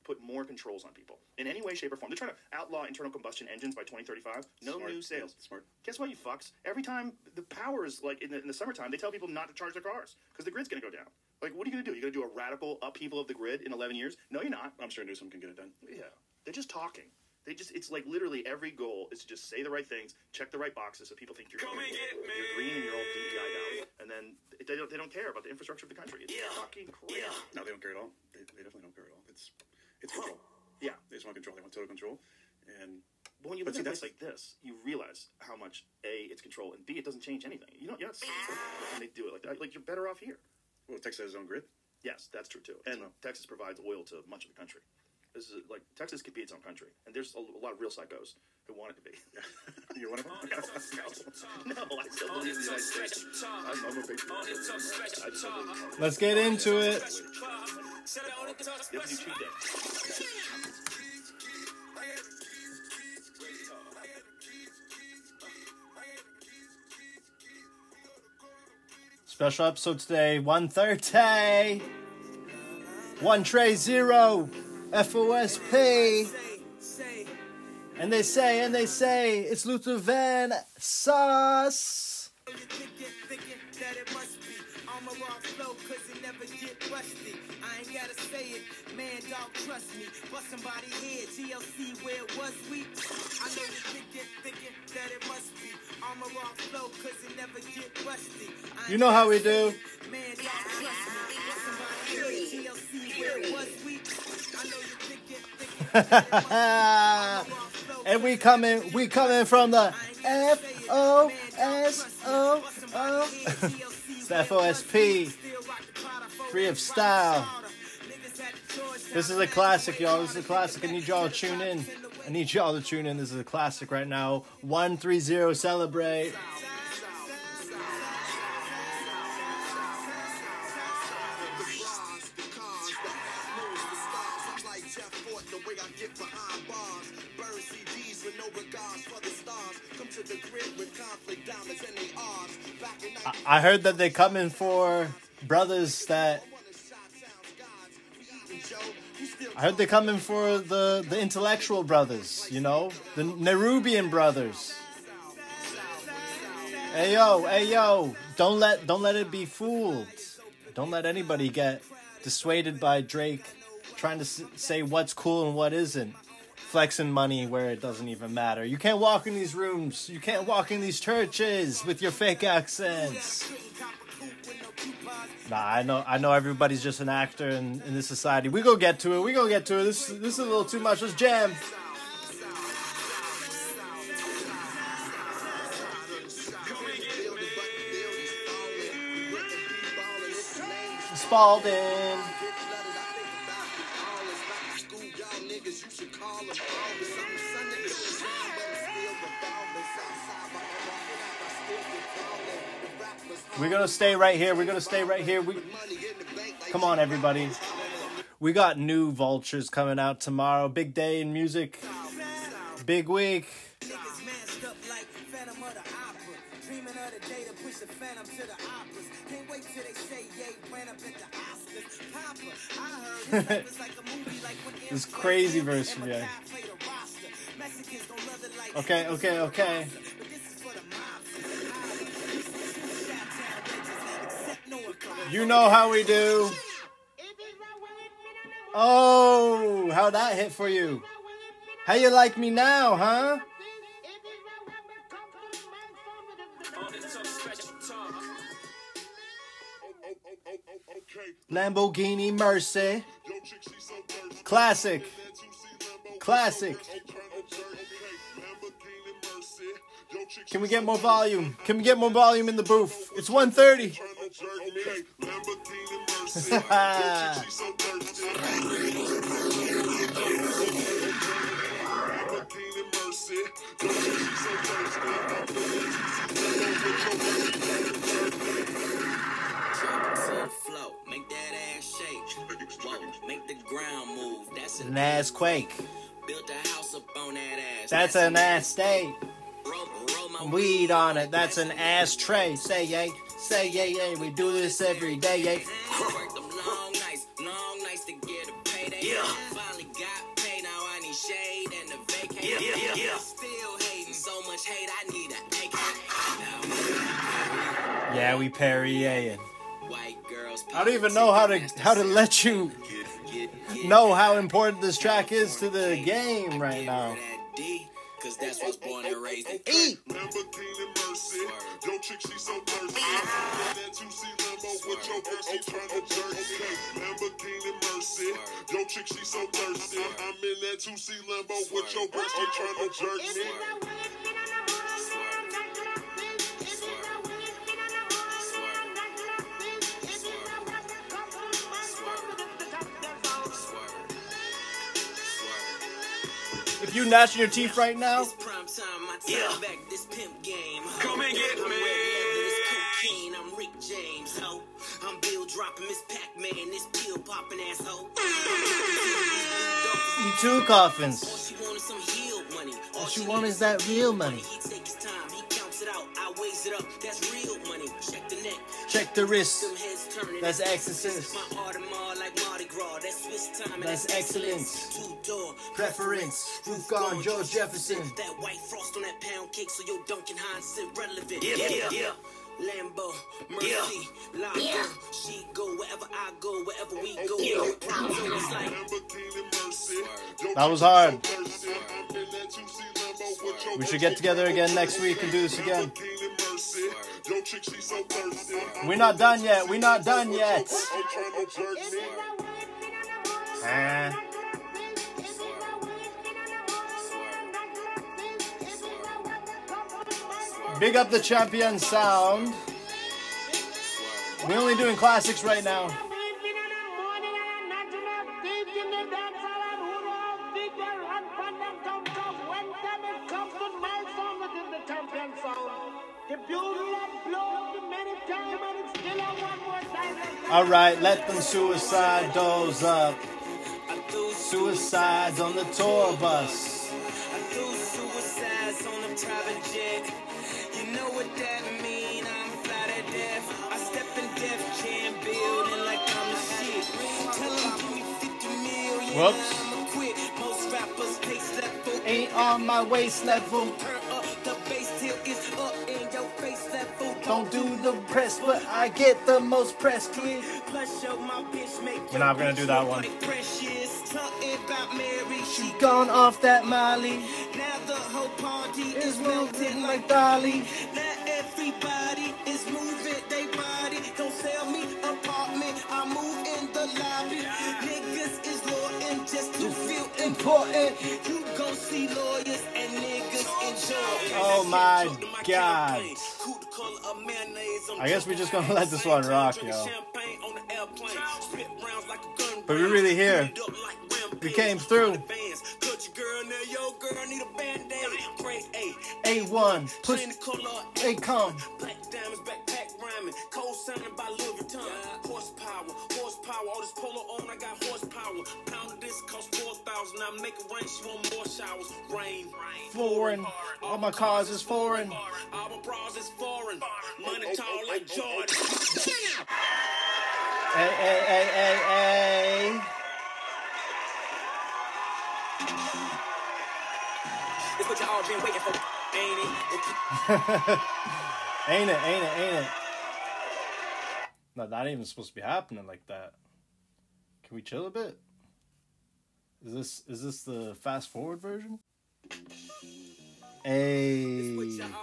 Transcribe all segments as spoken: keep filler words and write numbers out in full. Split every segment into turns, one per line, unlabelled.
put more controls on people in any way, shape, or form. They're trying to outlaw internal combustion engines by twenty thirty-five. No
Smart.
new sales.
Smart.
Guess what, you fucks? Every time the power is, like, in the, in the summertime, they tell people not to charge their cars because the grid's going to go down. Like, what are you going to do? You're going to do a radical upheaval of the grid in eleven years? No, you're not.
I'm sure Newsom can get it done.
Yeah. They're just talking. They just, it's like literally every goal is to just say the right things, check the right boxes so people think you're, you're green and you're all D E I out. And then they don't, they don't care about the infrastructure of the country. It's yeah. fucking crazy. Yeah.
No, they don't care at all. They, they definitely don't care at all. It's it's control.
Yeah.
They just want control. They want total control. And
but when you live in a place like this, you realize how much, A, it's control, and B, it doesn't change anything. You know, you're not seeing when they do it like that. Like, you're better off here.
Well, Texas has its own grid.
Yes, that's true, too. And so. Texas provides oil to much of the country. This is like Texas could be its own country, and there's a, a lot of real psychos who want it to be.
You're one of them.
No, I still believe in the United States. I'm, I'm a big I just don't
Let's get into it.
You have to do two things.
Special episode today, one thirty. One tray zero. F O S P. And they say, and they say, it's Luther Van Sauce.
I ain't gotta say it, man, dog, trust me. Bust somebody here, T L C, where it was weak. I know you're thinking, thinking that it must be armor off flow, cause it never get rusty.
You know how we do.
Man, dog, trust me. Bust somebody here, T L C, where it was weak. I know you're thinking, thinking that it must be armor off flow.
And we coming, we coming from the F O S O O. It's the F O S P. Free of style. This is a classic, y'all. This is a classic. I need y'all to tune in. I need y'all to tune in. This is a classic right now. one three zero celebrate. I heard that they're coming for brothers that... I heard they're coming for the, the intellectual brothers, you know? The Nerubian brothers. Hey, yo, hey, yo. Don't let, don't let it be fooled. Don't let anybody get dissuaded by Drake trying to say what's cool and what isn't. Flexing money where it doesn't even matter. You can't walk in these rooms. You can't walk in these churches with your fake accents. Nah, I know I know everybody's just an actor in, in this society. We gonna get to it. We gonna get to it. This, this is a little too much. Let's jam. Spalding. We're gonna stay right here. We're gonna stay right here. We come on, everybody. We got new Vultures coming out tomorrow. Big day in music. Big week. This crazy verse from you. Okay, okay, okay. You know how we do. Oh, how that hit for you? How you like me now, huh? Lamborghini Mercy. Classic. Classic. Can we get more volume? Can we get more volume in the booth? It's one thirty.
Make that ass shake. Whoa, make the ground move. That's
an ass quake.
Built a house up on that ass.
That's an ass state. Weed on it. That's an ass tray. Say yay. Say yay yay. We do this every day. Yay.
yeah, yeah, yeah. Still hating so much hate, I need a A K.
Yeah, we Perrier.
White girls.
I don't even know how to how to let you know how important this track is to the game right now.
Cause that's what's born and raised in
Eat.
Lamborghini Mercy. Yo, chick, she so thirsty. That two C limo with your girl, she tryna jerk me. Lamborghini Mercy. Yo, chick, she so thirsty. I'm in that two C limo with your girl, she tryna jerk me.
If you gnashing your teeth right now,
yeah. This pimp game. Come and get me. I'm Rick James, ho. I'm Bill dropping Miss Pac-Man, this pill popping asshole.
you two coffins.
All she wanted some healed money.
All she want is that real money.
He takes his time, he counts it out, I weighs it up. That's real money. Check the neck.
Check the wrist.
Them heads turning.
That's exorcist.
My Audemars like Mardi Gras. That's Swiss time and
That's
that's
excellence.
Two door
Preference. Roof gone, George Jefferson.
That white frost on that pound cake, so your Duncan Hines is irrelevant. Yeah, yeah, yeah. Lambo, Mercy, yeah. Lago, yeah. She go wherever I go, wherever we go. Yeah. So it's like
that was hard. We should get together again next week and do this again. We're not done yet. We're not done yet. Uh. Big up the champion sound. We're only doing classics right now. All right, let them suicide doors up. Suicides on the tour bus.
I do suicides on the private jet. You know what that mean? I'm fly to death. I step in Def Jam building like I'm the shit. Tell them give me fifty million.
Whoops.
I'ma quit. Most rappers pace level
Ain't on my waist level.
turn up. The bass till it's up in your face level.
Don't do the press, but I get the most press, kid.
Plus, show my bitch make
We're not gonna do that one.
precious. Something about Mary. She
Gone off that Molly.
now the whole party
Is
is
melting
melting
like Dolly.
Now everybody is moving they body. Don't sell me apartment, I move in the lobby. Niggas is loyal just to feel important. You gon' see lawyers and niggas enjoy.
Oh my God. I guess we're just gonna let this one rock, yo. But we're really here. We came through. A one, push, A come.
Black diamonds, backpack rhyming, cold sounding by Louis Vuitton. Horsepower, horsepower, all this polo on, I got horsepower. Pound of this cost four thousand. I make it rain, she want more showers. Rain,
Foreign. All my cars is foreign.
all my bras is foreign. Money tall like Jordan.
Hey, hey, hey, hey, hey.
It's what y'all been waiting for, ain't it?
Ain't it, ain't it, ain't it? No, that ain't even supposed to be happening like that. Can we chill a bit? Is this is this the fast forward version? Hey.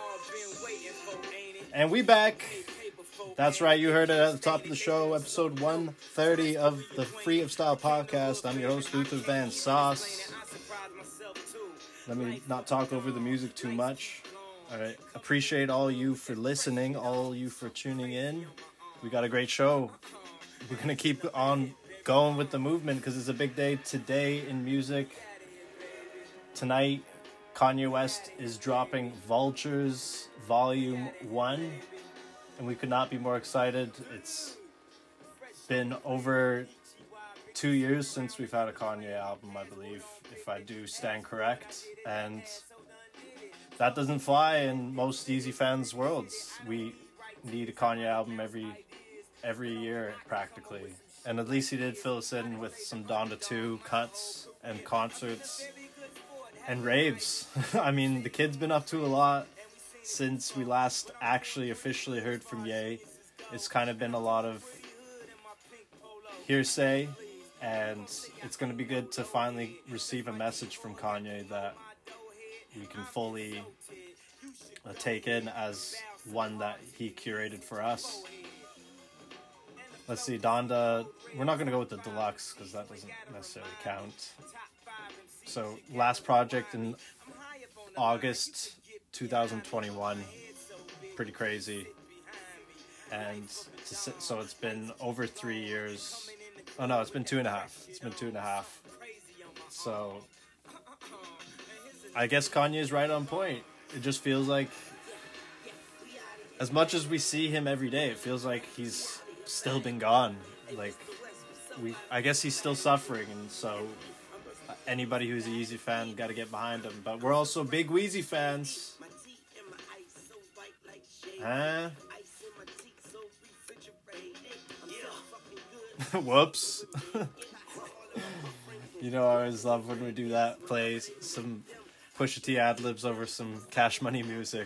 And we back. That's right, you heard it at the top of the show, episode one thirty of the Free of Style podcast. I'm your host, Luther Van Sauce. Let me not talk over the music too much. All right, appreciate all you for listening, all you for tuning in. We got a great show. We're going to keep on going with the movement because it's a big day today in music. Tonight, Kanye West is dropping Vultures Volume one. And we could not be more excited. It's been over two years since we've had a Kanye album, I believe, if I do stand correct. And that doesn't fly in most Yeezy fans' worlds. We need a Kanye album every every year, practically. And at least he did fill us in with some Donda two cuts and concerts. and raves. I mean, the kid's been up to a lot since we last actually officially heard from Ye. It's kind of been a lot of hearsay, and it's going to be good to finally receive a message from Kanye that we can fully uh, take in as one that he curated for us. Let's see, Donda, we're not going to go with the deluxe because that doesn't necessarily count. So, last project in August twenty twenty-one, pretty crazy. And to, so it's been over three years. Oh no, it's been two and a half. It's been two and a half. So, I guess Kanye's right on point. It just feels like, as much as we see him every day, it feels like he's still been gone. Like, we, I guess he's still suffering, and so anybody who's a Yeezy fan got to get behind him. But we're also big Weezy fans. Huh? Whoops. You know, I always love when we do that. Play some Pusha T ad-libs over some Cash Money music.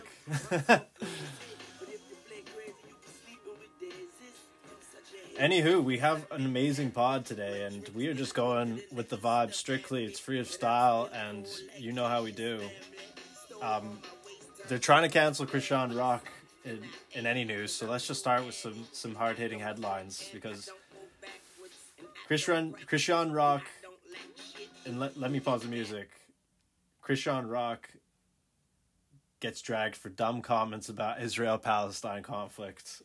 Anywho, we have an amazing pod today, and we are just going with the vibe strictly. It's free of style, and you know how we do. Um, they're trying to cancel Krishan Rock in, in any news, so let's just start with some, some hard-hitting headlines, because Krishan, Krishan Rock, and let, let me pause the music. Krishan Rock gets dragged for dumb comments about Israel-Palestine conflict.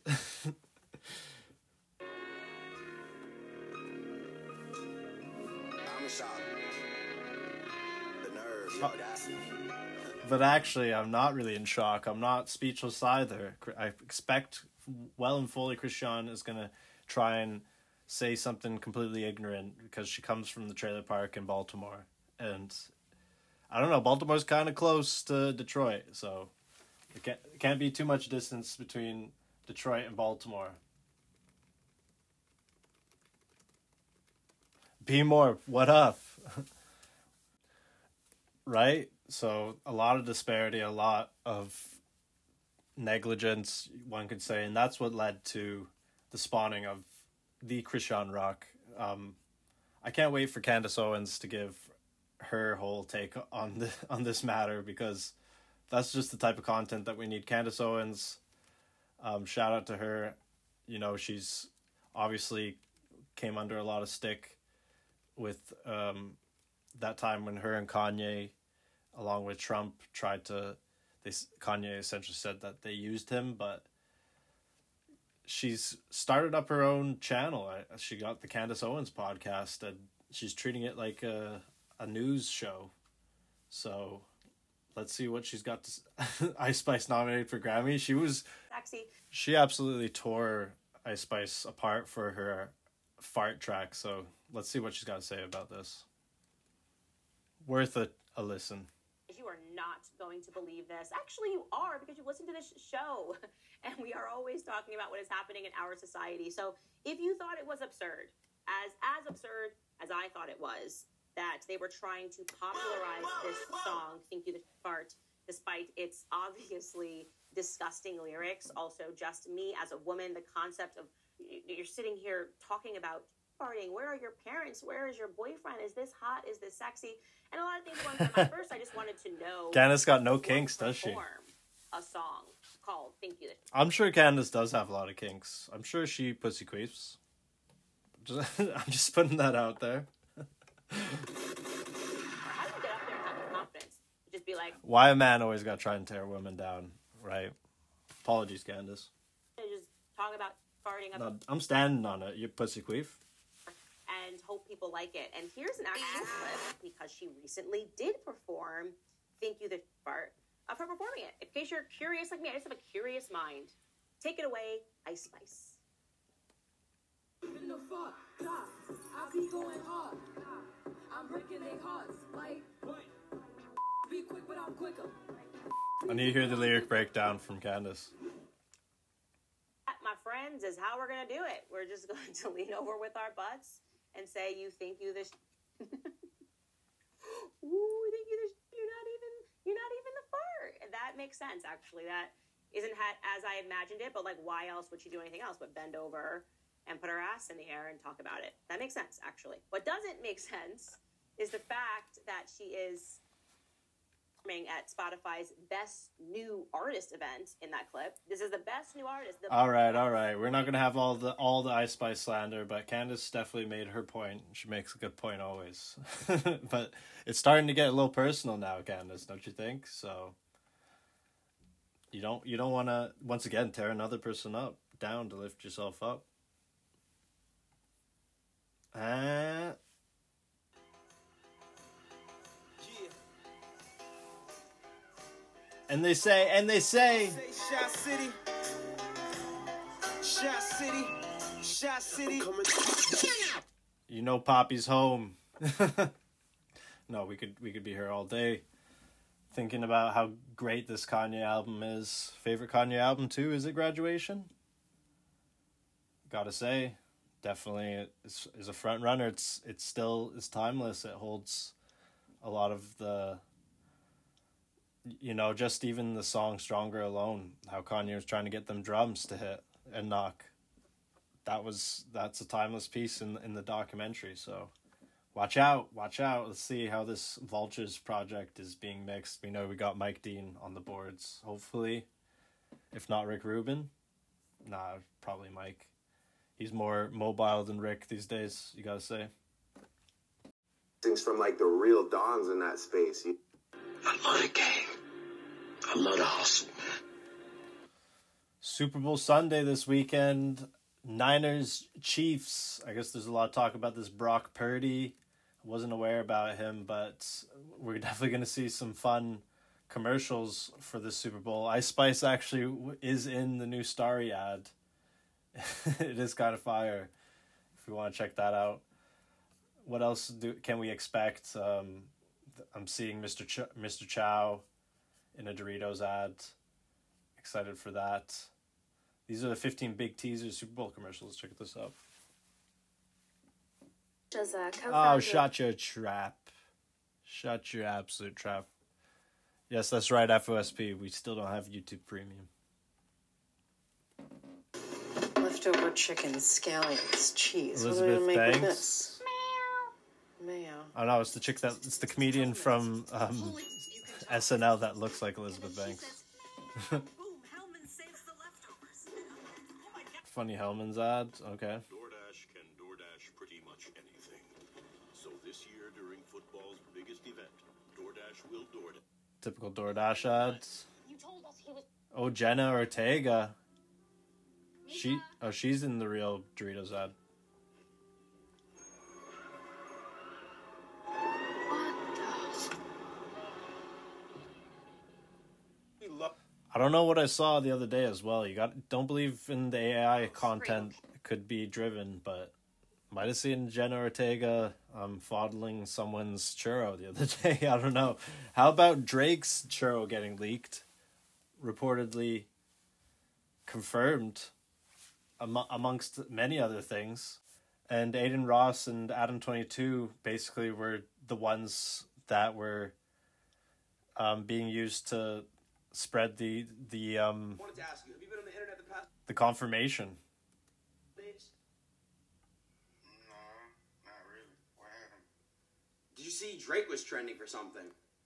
But actually, I'm not really in shock. I'm not speechless either. I expect well and fully Krishan is going to try and say something completely ignorant because she comes from the trailer park in Baltimore. And I don't know, Baltimore's kind of close to Detroit, so it can't, it can't be too much distance between Detroit and Baltimore. Be more, what up? Right? So a lot of disparity, a lot of negligence, one could say, and that's what led to the spawning of the Krishan Rock. Um, I can't wait for Candace Owens to give her whole take on the on this matter, because that's just the type of content that we need. Candace Owens, um, shout out to her. You know, she's obviously came under a lot of stick with um, that time when her and Kanye, along with Trump, tried to, they Kanye essentially said that they used him, but she's started up her own channel. She got the Candace Owens podcast, and she's treating it like a, a news show. So let's see what she's got to... Ice Spice nominated for Grammy. She was... Sexy. She absolutely tore Ice Spice apart for her fart track, so let's see what she's got to say about this. Worth a, a listen.
You are not going to believe this. Actually, you are, because you listen to this show, and we are always talking about what is happening in our society. So if you thought it was absurd, as as absurd as I thought it was, that they were trying to popularize this song, Think You the Fart, despite its obviously disgusting lyrics, also just me as a woman, the concept of you're sitting here talking about farting. Where are your parents? Where is your boyfriend? Is this hot? Is this sexy? And a lot of things going through my first, I just wanted to know.
Candace got no kinks, does she?
A song called Think You.
I'm sure Candace does have a lot of kinks. I'm sure she pussy queefs. Just, I'm just putting that out there.
How do you get up there and have the confidence? Just be like,
why a man always got to try and tear a woman down, right? Apologies, Candace.
Just talk about farting.
No, I'm standing on it. You pussy queef.
And hope people like it. And here's an actual clip, because she recently did perform Think You the Fart, of her performing it. In case you're curious like me, I just have a curious mind. Take it away, Ice Spice.
In the fuck, God, I be going hard. I'm breaking their hearts, like, be quick, but I'm quicker.
I need to hear the lyric breakdown from Candace.
My friends, is how we're going to do it. We're just going to lean over with our butts and say, you think you this... Ooh, think you this... You makes sense, actually. That isn't ha- as I imagined it, but like, why else would she do anything else but bend over and put her ass in the air and talk about it? That makes sense, actually. What doesn't make sense is the fact that she is performing at Spotify's Best New Artist event in that clip. This is the best new artist. The
all right, all right. We're not going to have all the all the Ice Spice slander, but Candace definitely made her point. She makes a good point always. But it's starting to get a little personal now, Candace, don't you think? So you don't you don't want to, once again, tear another person up, down to lift yourself up. Uh, and they say, and they say,
Shot City, Shot City, Shot City.
you know, Poppy's home. No, we could we could be here all day, thinking about how great this Kanye album is. Favorite Kanye album too? Is it Graduation? Gotta say, definitely is is a front runner. It's it's still is timeless. It holds a lot of the, you know, just even the song Stronger alone, how Kanye was trying to get them drums to hit and knock. That was that's a timeless piece in in the documentary. So watch out, watch out. Let's see how this Vultures project is being mixed. We know we got Mike Dean on the boards, hopefully. If not Rick Rubin. Nah, probably Mike. He's more mobile than Rick these days, you gotta say.
Things from like the real dons in that space.
I love the game. I love the hustle, man.
Super Bowl Sunday this weekend. Niners, Chiefs. I guess there's a lot of talk about this Brock Purdy. I wasn't aware about him, but we're definitely going to see some fun commercials for this Super Bowl. Ice Spice actually is in the new Starry ad. It is kind of fire if you want to check that out. What else do can we expect? Um, I'm seeing Mister Ch- Mister Chow in a Doritos ad. Excited for that. These are the fifteen big teasers Super Bowl commercials. Check this out.
Does uh,
Oh, shut your trap. Shut your absolute trap. Yes, that's right, F O S P. We still don't have YouTube Premium.
Leftover chicken, scallions, cheese.
Elizabeth
what are we gonna make
Banks.
with this? Meow. Meow.
Oh no, it's the chick that it's the comedian from um, S N L that looks like Elizabeth Banks. Funny Hellman's ad. Okay.
DoorDash can DoorDash pretty much anything. So this year during football's biggest event, DoorDash will DoorDash.
Typical DoorDash ads. Oh, Jenna Ortega. She oh she's in the real Doritos ad. I don't know what I saw the other day as well. You got don't believe in the A I content could be driven, but might have seen Jenna Ortega um fondling someone's churro the other day. I don't know. How about Drake's churro getting leaked? Reportedly confirmed am- amongst many other things. And Aiden Ross and Adam twenty-two basically were the ones that were um being used to spread the the um
I wanted to ask you, have you been on the internet the past
the confirmation.
days?
No, not really. What happened?
Did you see Drake was trending for something?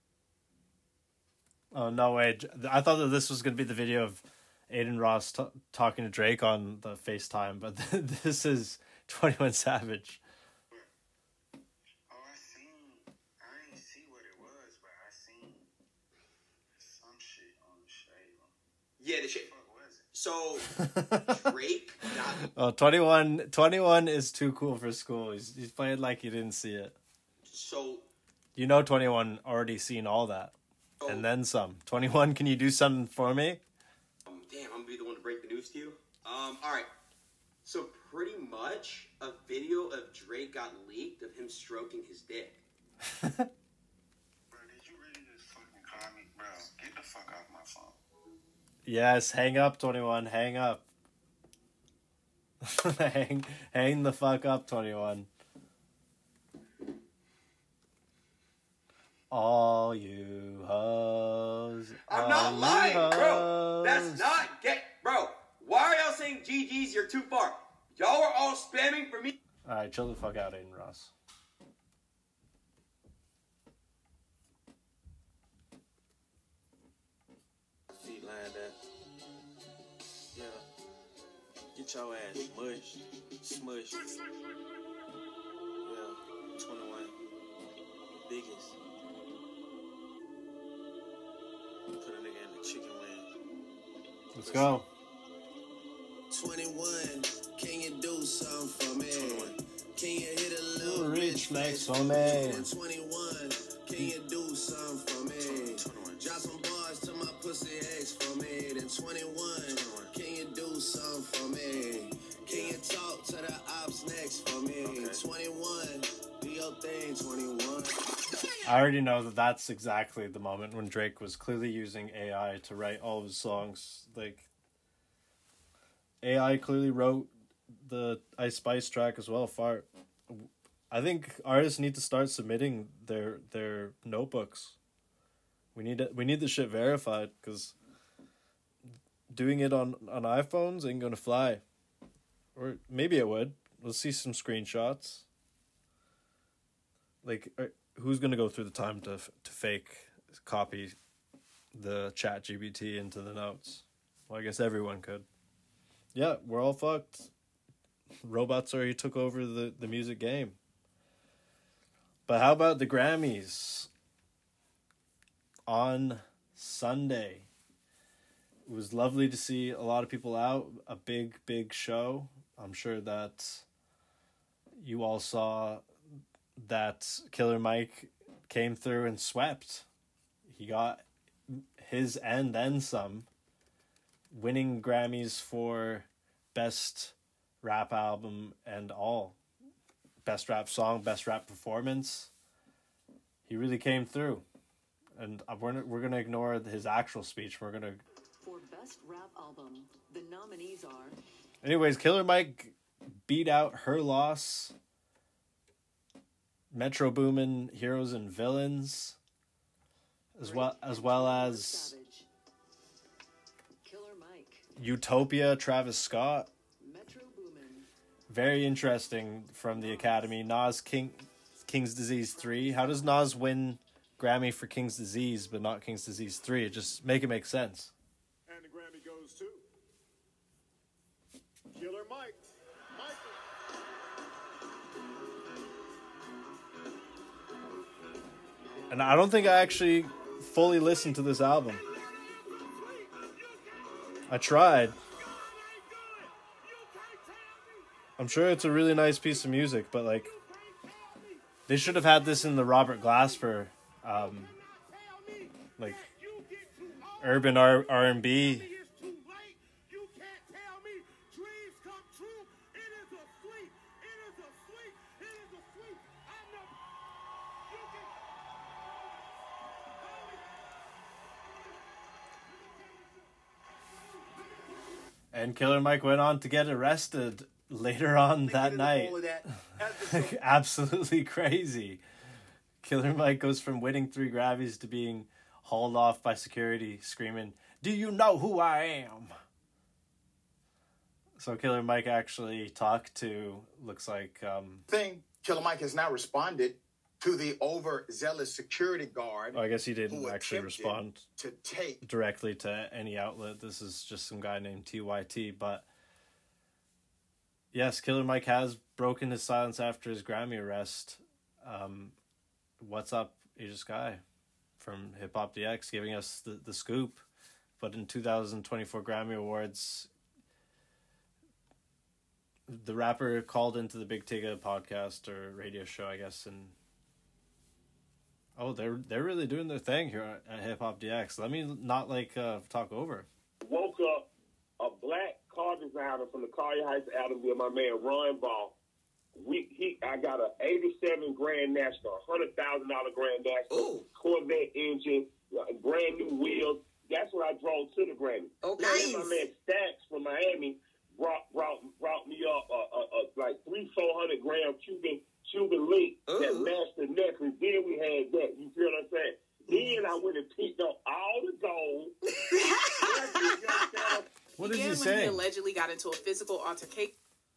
Oh no way! I thought that this was gonna be the video of Aiden Ross t- talking to Drake on the FaceTime, but this is twenty-one Savage.
Oh, I seen. I didn't see what it was, but I seen some shit on the shade.
Yeah, the shit.
What was it?
So Drake got
Oh, twenty-one, twenty-one is too cool for school. He's he's playing like he didn't see it.
so
You know, twenty-one already seen all that,
so,
and then some. twenty-one, can you do something for me?
um, damn, I'm gonna be the one to break the news to you. Um, all right. So pretty much a video of Drake got leaked of him stroking his dick.
Bro, did you really just fucking call me? Bro, get the fuck off my phone.
Yes, hang up, twenty-one. Hang up. hang, hang the fuck up, twenty-one. All you hoes G's.
I'm not lying, bro. That's not gay. Bro, why are y'all saying G G's? You're too far. Y'all are all spamming for me.
Alright, chill the fuck out, Aiden Ross.
Feet lined up. Yeah. Get your ass mushed, smushed. Yeah. twenty-one. Biggest. Put a nigga in the chicken wing.
Let's go.
twenty-one, can you do something for me? Can you hit a little
rich flex for me?
twenty-one, can you do something for me? Drop some bars to my pussy ex for me. Then twenty-one, can you do something for me? Can you talk to the ops next for me? twenty-one, do your thing, twenty-one.
I already know that that's exactly the moment when Drake was clearly using A I to write all of his songs. Like, A I clearly wrote the Ice Spice track as well. Far, I think artists need to start submitting their their notebooks. We need it. We need the shit verified, because doing it on on iPhones ain't gonna fly. Or maybe it would. Let's see some screenshots. Like, who's gonna go through the time to to fake copy the Chat G P T into the notes? Well, I guess everyone could. Yeah, we're all fucked. Robots already took over the, the music game. But how about the Grammys? On Sunday. It was lovely to see a lot of people out. A big, big show. I'm sure that you all saw that Killer Mike came through and swept. He got his and then some, winning Grammys for Best Rap Album and all. Best Rap Song, Best Rap Performance. He really came through. And we're, we're going to ignore his actual speech. We're going to...
For Best Rap Album, the nominees are...
Anyways, Killer Mike beat out Her Loss, Metro Boomin, Heroes and Villains, as well as well as
Killer Mike,
Utopia, Travis Scott.
Metro Boomin.
Very interesting from the Academy. Nas, King, King's Disease three. How does Nas win Grammy for King's Disease but not King's Disease three? It just make it make sense.
And the Grammy goes to Killer Mike. Michael.
And I don't think I actually fully listened to this album. I tried. I'm sure it's a really nice piece of music, but like, they should have had this in the Robert Glasper, um, like, urban R and B. And Killer Mike went on to get arrested later on that night. That absolutely crazy. Killer Mike goes from winning three Grammys to being hauled off by security screaming, "Do you know who I am?" So Killer Mike actually talked to, looks like... Um,
thing, Killer Mike has now responded to the overzealous security guard.
Oh, I guess he didn't actually respond
to take
directly to any outlet. This is just some guy named T Y T. But yes, Killer Mike has broken his silence after his Grammy arrest. Um, what's up, Asia Sky from Hip Hop D X giving us the, the scoop. But in two thousand twenty-four Grammy Awards, the rapper called into the Big Tigga podcast or radio show, I guess, and oh, they're they're really doing their thing here at Hip Hop D X. Let me not like uh, talk over.
Woke up a black car designer from the Collier Heights Adamsville, my man Ron Ball. We he I got a eighty-seven Grand National, a hundred thousand dollar Grand National, Corvette engine, brand new wheels. That's what I drove to the Grammy.
Okay.
Nice. My man Stacks from Miami brought brought brought me up a, a, a like three four hundred gram Cuban Cuban link that matched the necklace. Then we had that. You feel what I'm saying? Then I went and picked up all the gold
What does he
began
say?
when he allegedly got into a physical altercation.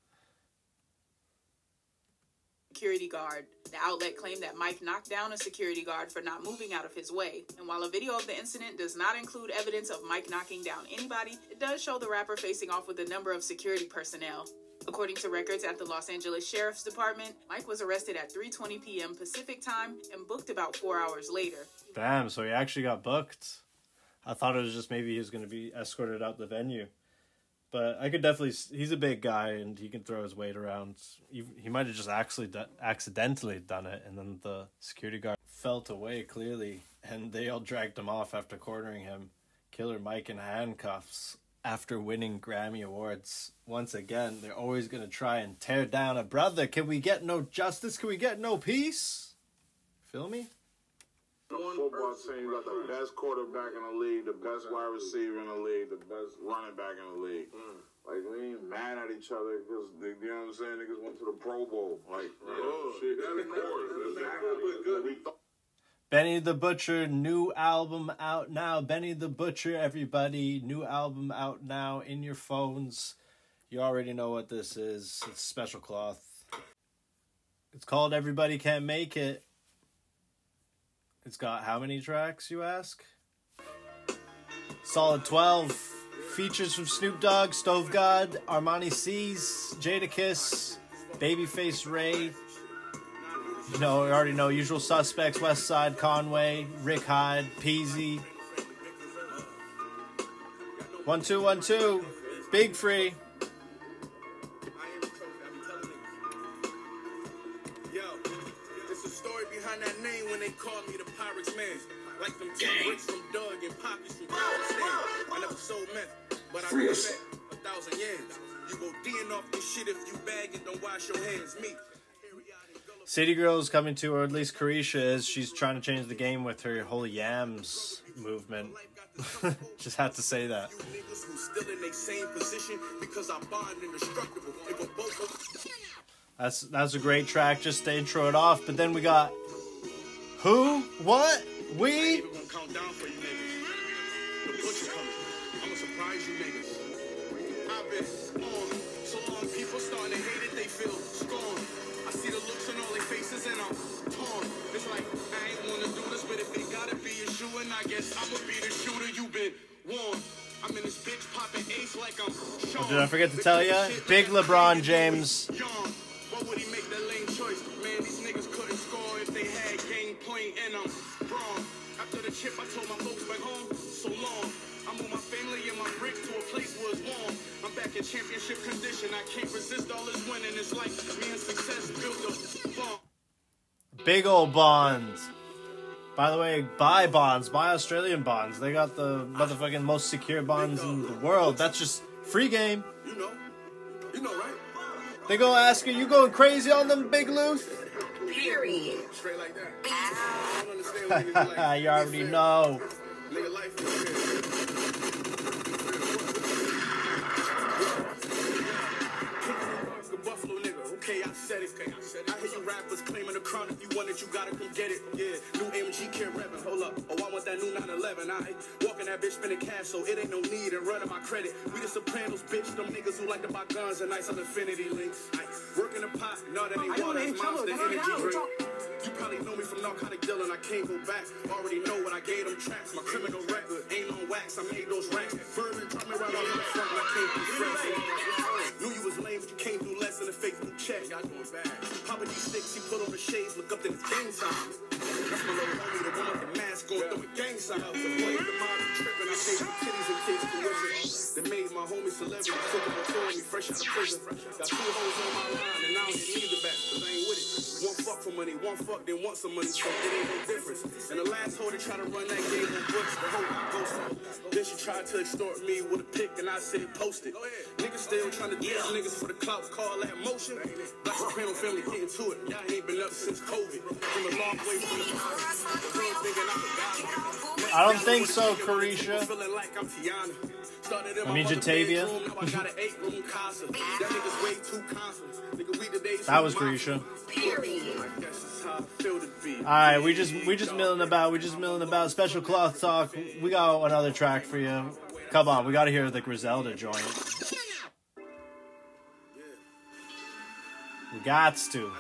Security guard. The outlet claimed that Mike knocked down a security guard for not moving out of his way. And while a video of the incident does not include evidence of Mike knocking down anybody, it does show the rapper facing off with a number of security personnel. According to records at the Los Angeles Sheriff's Department, Mike was arrested at three twenty p.m. Pacific time and booked about four hours later.
Damn, so he actually got booked. I thought it was just maybe he was going to be escorted out the venue. But I could definitely... He's a big guy, and he can throw his weight around. He, he might have just actually do, accidentally done it, and then the security guard felt away, clearly, and they all dragged him off after cornering him. Killer Mike in handcuffs after winning Grammy Awards. Once again, they're always going to try and tear down a brother. Can we get no justice? Can we get no peace? Feel me?
The football team got the best quarterback in the league, the best wide receiver in the league, the best running back in the league. Mm. Like, we ain't mad at each other because, you know what I'm saying, niggas went to the Pro Bowl. Like, oh, shit, of course. Exactly.
Benny the Butcher, new album out now. Benny the Butcher, everybody, new album out now in your phones. You already know what this is. It's Special Cloth. It's called Everybody Can't Make It. It's got how many tracks, you ask? Solid twelve. Features from Snoop Dogg, Stove God, Armani C's, Jadakiss, Babyface Ray. You know, we already know Usual Suspects, West Side, Conway, Rick Hyde, Peasy. One, two, one, two. Big Free.
Call me the Pirates man, like them two bricks from Doug and Pockets from Pakistan. I never sold meth, but I got back a thousand yens. You go D'ing off this shit if you bag and don't wash your hands. Me.
City Girls coming to, or at least Carisha is. She's trying to change the game with her Holy Yams movement. Just had to say that. That's that's a great track just to intro it off. But then we got who? What? We? Oh, did I forget to tell you? Big LeBron James.
What would he make that lame choice? Man, these niggas couldn't score if they had game point and I'm wrong. After the chip, I told my folks back home, so long. I moved my family and my brick to a place where it's warm. I'm back in championship condition. I can't resist all this winning. It's like me and success built a bond.
Big old bonds. By the way, buy bonds, buy Australian bonds. They got the motherfucking most secure bonds in the world. That's just free game.
You know, you know, right?
They go ask you, you going crazy on them, Big Luth?
Period. Straight like that. I don't understand what niggas like.
You already know.
Nigga, life is Buffalo nigga. Okay, I said it. Okay, I said it. I hear you rappers claiming the crown. If you want it, you gotta come get it. Yeah, new A M G Kid Revan. Hold up. Oh, I want that new nine eleven. I walking that bitch spending cash, so it ain't no need in running my credit. We the Sopranos, bitch. Them niggas who like to buy guns and nice on Infinity links. Working the pot, no, that ain't water. That's Monster Energy drink. You probably know me from narcotic dealing. I can't go back. Already know what I gave them tracks. My criminal record ain't on wax. I made those racks. Bourbon drop me right on the front. I can't be friends. Knew you was lame, but you can't do less than a fake blue check. Y'all doing bad. Papa D six, he put on the shades. Look up, then it's gang time. That's my little homie, the one with the mask on, throw a gang sign. The boy in the mob tripping. I paid for kitties and kids to tuition. They made my homie celebrity. Took him before me, fresh out of prison. Got two hoes on my line, and I don't get neither back, cause I ain't with it. One fuck for money, one fuck, then want some money, so it ain't no difference. And the last hoe that tried to run that game on books, the hoe got ghosted. Then she tried to extort me with a pic, and I said post it. Niggas still trying to diss niggas for the clout, call that motion. Black Soprano family getting to it. Y'all ain't been up since COVID. From a long way from the
I don't think so, Carisha. I mean, Jatavia. That was Carisha. Alright, we just we just milling about, we just milling about. Special Cloth Talk. We got another track for you. Come on, we gotta hear the Griselda joint. We gots to.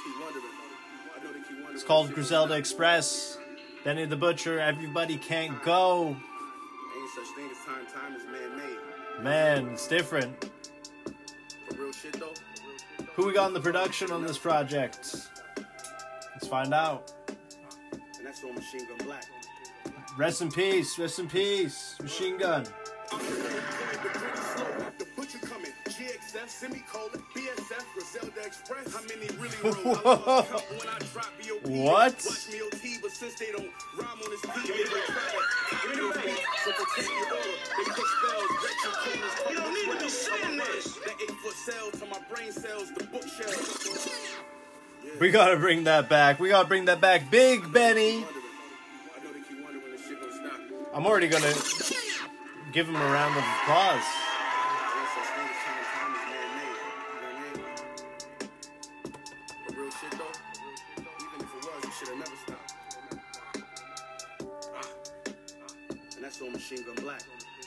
It's called Griselda Express. Benny the Butcher, Everybody Can't Go.
Ain't such thing as time. Time is man-made.
Man, it's different.
For real shit though.
Who we got in the production on this project? Let's find out.
And that's on Machine Gun Black.
Rest in peace, rest in peace, Machine Gun.
The Butcher coming, G X F, semicolon, B S F, Griselda Express. How many really roll? I lost count when I drop B O P.
What?
Watch me O T, but since they don't rhyme on this P, they don't try to give me the beat. So protect your order. They put spells, bet your corners. You don't need to be saying this. That eight foot cell to my brain cells, the bookshelf.
We gotta bring that back. We gotta bring that back. Big Benny. I'm already gonna give him a round of applause.
For real shit though, even if it was, you should have never stopped. And that's on Machine Gun Black.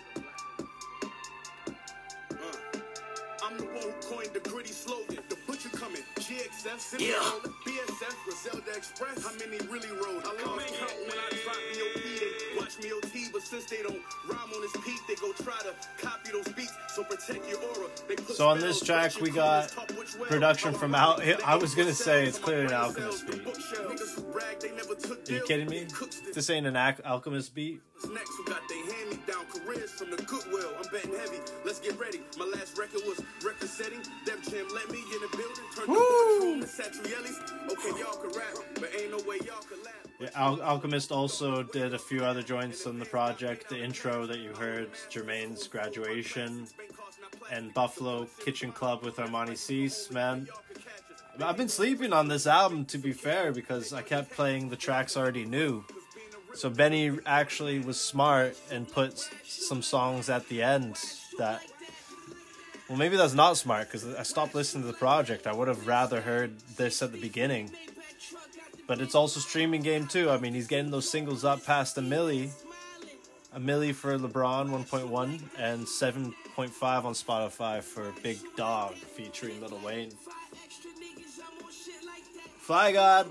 Uh, I'm the one who coined the gritty slogan. The Butcher coming, G X F, semicolon, yeah. B S F, Griselda Express. How many really rode? I lost count when I drop B O P. They watch me O T, but since they don't rhyme on this beat, they go try to copy those beats. So protect your aura. They put
So on this track we got production from Al. I was gonna say it's clearly an Alchemist beat. Are you kidding me? This ain't an Al- Alchemist beat.
Next, who got they hand me down careers from the Goodwill. I'm betting heavy. Let's get ready. My last record was record setting. Def Jam let me in the building. Turned the room to Satrielli's. Okay, y'all can rap, but ain't no way y'all can laugh.
Yeah, Al- Alchemist also did a few other joints on the project. The intro that you heard, Jermaine's Graduation, and Buffalo Kitchen Club with Armani Cease. Man, I've been sleeping on this album, to be fair, because I kept playing the tracks I already knew. So Benny actually was smart and put s- some songs at the end that... Well, maybe that's not smart, because I stopped listening to the project. I would have rather heard this at the beginning. But it's also streaming game too. I mean, he's getting those singles up past a milli. A milli for LeBron one point one and seven point five on Spotify for Big Dog featuring Lil Wayne. Fly God.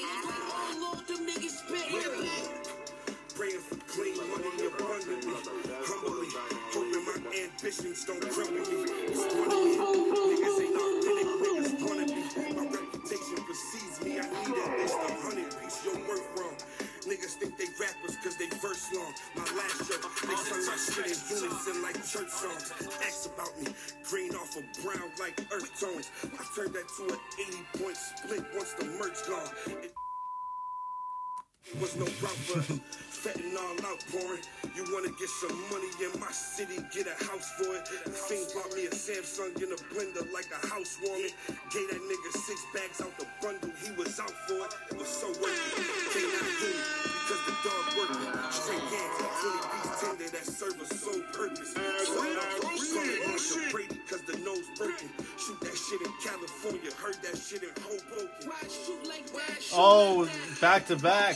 Praying for clean money abundantly, humbly, hoping my ambitions don't crumble me. Niggas ain't authentic, niggas wanna be. My reputation precedes me, I need at least a hundred piece your worth wrong. Niggas think they rappers cause they verse long. My last show, they sung my shit in unison like church songs. Ask about me, green off of brown like earth tones. I turned that to an eighty point split once the merch gone. It was no rubber, fentanyl outpouring. You wanna get some money in my city, get a house for it. The fiend bought me a Samsung in a blender like a housewarming. Gave that nigga six bags out the bundle, he was out for it. It was so worth it. Can't out do it because the dog working. Straight hands, twenty piece tender that serve a sole purpose. So Brady cause the nose broken. Shoot that shit in California, heard that shit in Hoboken.
Oh, back to back.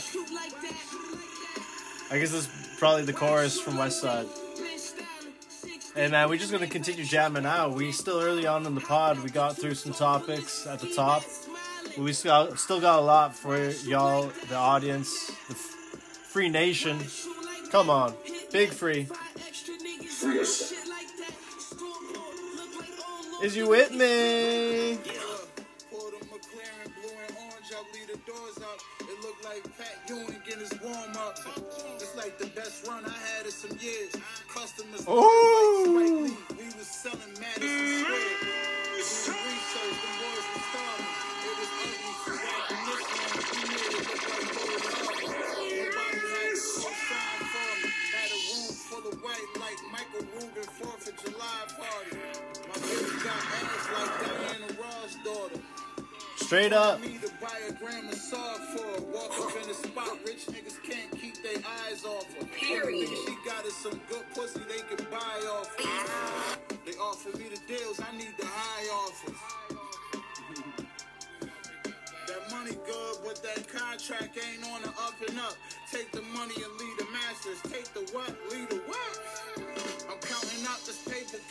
I guess this is probably the chorus from West Side. And man, we're just going to continue jamming out. We still early on in the pod. We got through some topics at the top. But we still, still got a lot for y'all, the audience, the f- Free Nation. Come on. Big Free.
Free yourself.
Is you with me?
Like Pat Ewing getting his warm up. It's like the best run I had in some years. Customers
oh.
like Spike Lee. We was selling Madison Square. Doing research, the boys were starving. It was ugly for recognition. We made it look like Lord Harvey. Nobody had a sign for me. Had a room full of white like Michael Rubin fourth of July party. My baby got ass like Diana Ross' daughter.
Straight up.
Me to buy a gram of salt for walk up in the spot. Rich niggas can't keep their eyes off her. Period. She got us some good pussy they can buy off her. They offer me the deals, I need the high offers. That money good, but that contract ain't on the up and up. Take the money and lead the masters. Take the what? Lead the what? I'm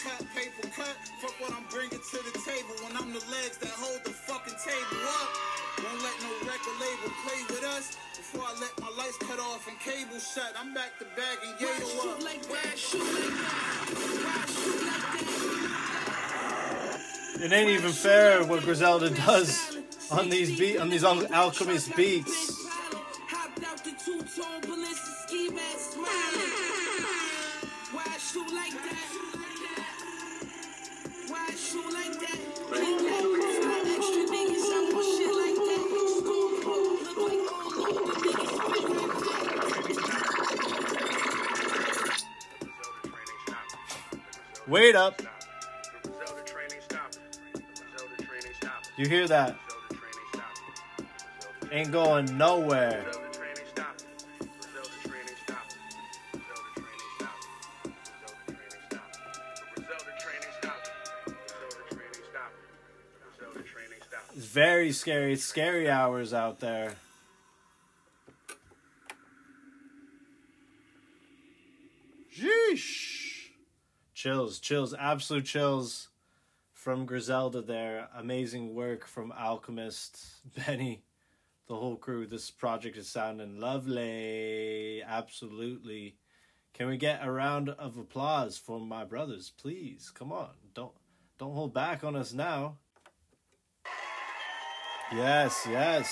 cut, paper cut. Fuck what I'm bringing to the table when I'm the legs that hold the fucking table up. Won't let no record label play with us. Before I let my lights cut off and cable shut, I'm back to bag and Yato up. Like that, shoot like that, shoot like that.
It ain't even fair what Griselda does on these beat on these Al- Alchemist beats.
Hopped out the two-tone ballistic ski mask smiling. Why I shoot like that? Why I shoot like that? Extra niggas, I'm on shit like that. Look like all
the Wait up. You hear that? Ain't going nowhere. It's very scary. It's scary hours out there. Sheesh. Chills, chills, absolute chills from Griselda there. Amazing work from Alchemist, Benny, the whole crew. This project is sounding lovely. Absolutely. Can we get a round of applause for my brothers, please? Come on. Don't don't hold back on us now. Yes, yes.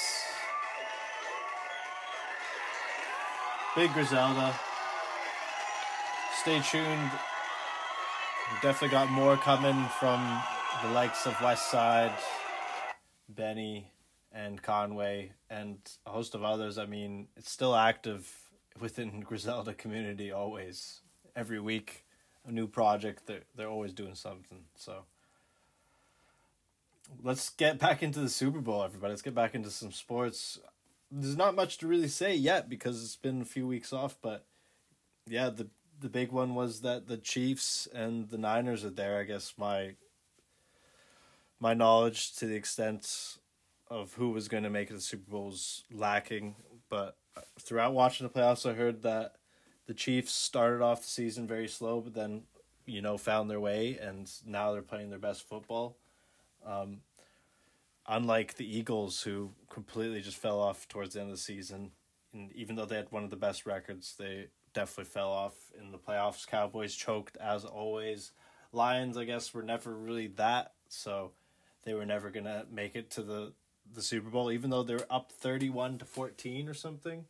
Big Griselda. Stay tuned. We definitely got more coming from the likes of Westside, Benny, and Conway, and a host of others. I mean, it's still active within Griselda community always. Every week, a new project. They're, they're always doing something. So let's get back into the Super Bowl, everybody. Let's get back into some sports. There's not much to really say yet because it's been a few weeks off, but yeah, the the big one was that the Chiefs and the Niners are there. I guess my my knowledge to the extent of who was going to make it to the Super Bowl was lacking, but throughout watching the playoffs, I heard that the Chiefs started off the season very slow, but then, you know, found their way, and now they're playing their best football. Um, unlike the Eagles, who completely just fell off towards the end of the season, and even though they had one of the best records, they definitely fell off in the playoffs. Cowboys choked as always. Lions, I guess, were never really that, so they were never going to make it to the, the Super Bowl, even though they were up thirty-one to fourteen or something.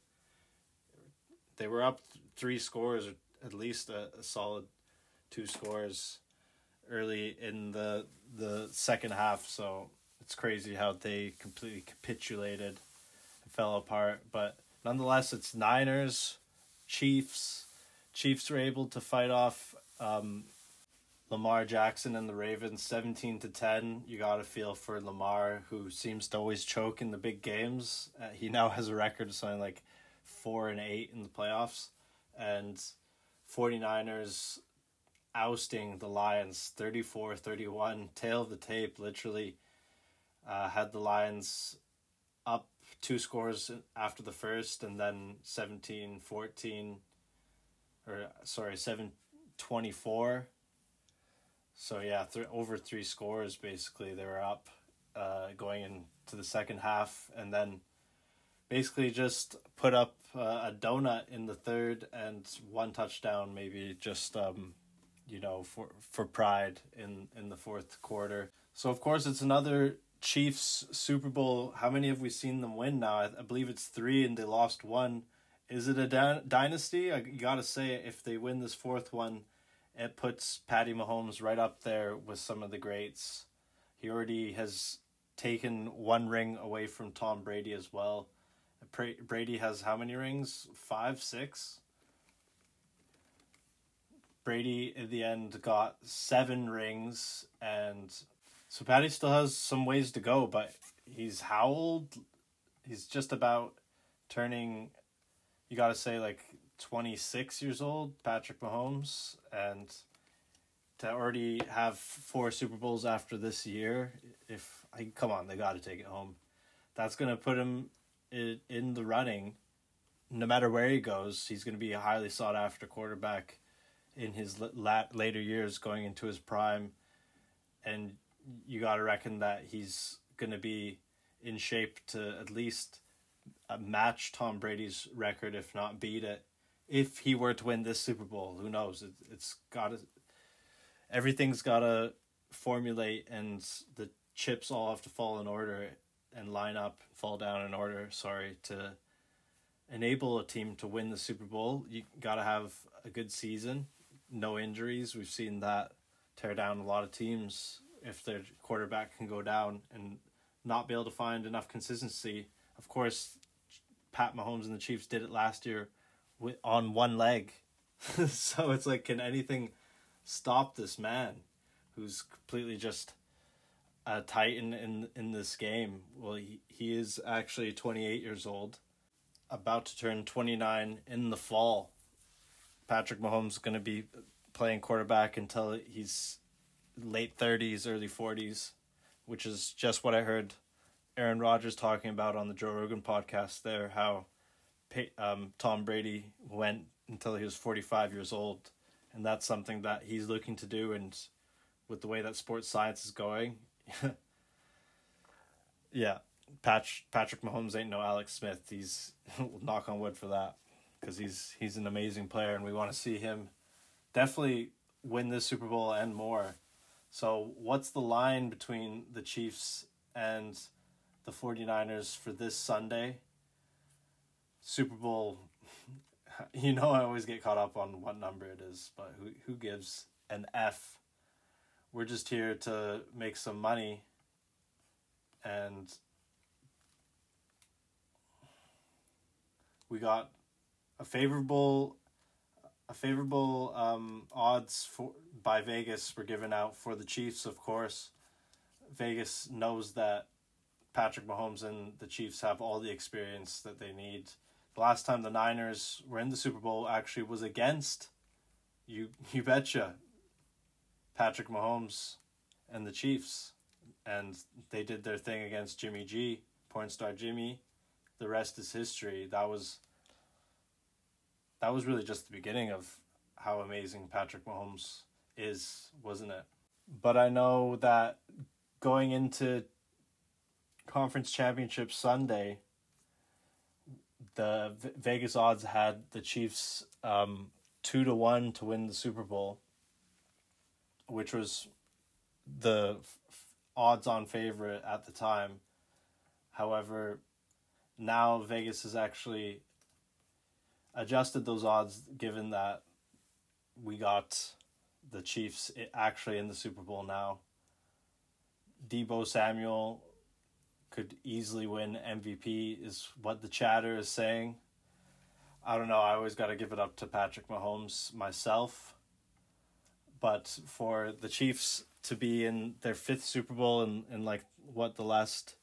They were up three scores, or at least a, a solid two scores early in the the second half, so it's crazy how they completely capitulated and fell apart. But nonetheless, it's Niners, Chiefs. Chiefs were able to fight off um, Lamar Jackson and the Ravens seventeen to ten. You got to feel for Lamar, who seems to always choke in the big games. Uh, he now has a record of something like four and eight in the playoffs. And 49ers ousting the Lions thirty-four thirty-one. Tail of the tape, literally. Uh, had the Lions up two scores after the first, and then seventeen fourteen, or sorry, seven twenty-four. So yeah, th- over three scores basically they were up uh, going into the second half, and then basically just put up uh, a donut in the third and one touchdown, maybe just um, you know, for for pride in in the fourth quarter. So of course it's another Chiefs Super Bowl. How many have we seen them win now? I, I believe it's three, and they lost one. Is it a dy- dynasty? I you gotta say, if they win this fourth one, it puts Patty Mahomes right up there with some of the greats. He already has taken one ring away from Tom Brady as well. Brady has how many rings? Five, six? Brady, in the end, got seven rings, and so Patty still has some ways to go, but he's how old? He's just about turning, you gotta say, like twenty-six years old, Patrick Mahomes, and to already have four Super Bowls after this year, if I come on, they gotta take it home. That's gonna put him in, in the running. No matter where he goes, he's gonna be a highly sought after quarterback in his la- later years going into his prime. And you got to reckon that he's going to be in shape to at least uh, match Tom Brady's record, if not beat it. If he were to win this Super Bowl, who knows? It, it's got to, everything's got to formulate, and the chips all have to fall in order and line up, fall down in order, sorry, to enable a team to win the Super Bowl. You got to have a good season, no injuries. We've seen that tear down a lot of teams if their quarterback can go down and not be able to find enough consistency. Of course, Pat Mahomes and the Chiefs did it last year with, on one leg. So it's like, can anything stop this man who's completely just a titan in in this game? Well, he, he is actually twenty-eight years old, about to turn twenty-nine in the fall. Patrick Mahomes is going to be playing quarterback until he's late thirties, early forties, which is just what I heard Aaron Rodgers talking about on the Joe Rogan podcast there, how um, Tom Brady went until he was forty-five years old. And that's something that he's looking to do. And with the way that sports science is going, yeah, Patch, Patrick Mahomes ain't no Alex Smith. He's, knock on wood for that, because he's he's an amazing player, and we want to see him definitely win this Super Bowl and more. So what's the line between the Chiefs and the 49ers for this Sunday? Super Bowl, you know I always get caught up on what number it is, but who who gives an F? We're just here to make some money, and we got a favorable a favorable um, odds for by Vegas were given out for the Chiefs, of course. Vegas knows that Patrick Mahomes and the Chiefs have all the experience that they need. The last time the Niners were in the Super Bowl actually was against, you you betcha, Patrick Mahomes and the Chiefs. And they did their thing against Jimmy G, porn star Jimmy. The rest is history. That was that was really just the beginning of how amazing Patrick Mahomes is, wasn't it? But I know that going into Conference Championship Sunday, the v- Vegas odds had the Chiefs um, two to one to win the Super Bowl, which was the f- odds-on favorite at the time. However, now Vegas has actually adjusted those odds, given that we got the Chiefs actually in the Super Bowl now. Deebo Samuel could easily win M V P, is what the chatter is saying. I don't know, I always got to give it up to Patrick Mahomes myself. But for the Chiefs to be in their fifth Super Bowl in, in like, what, the last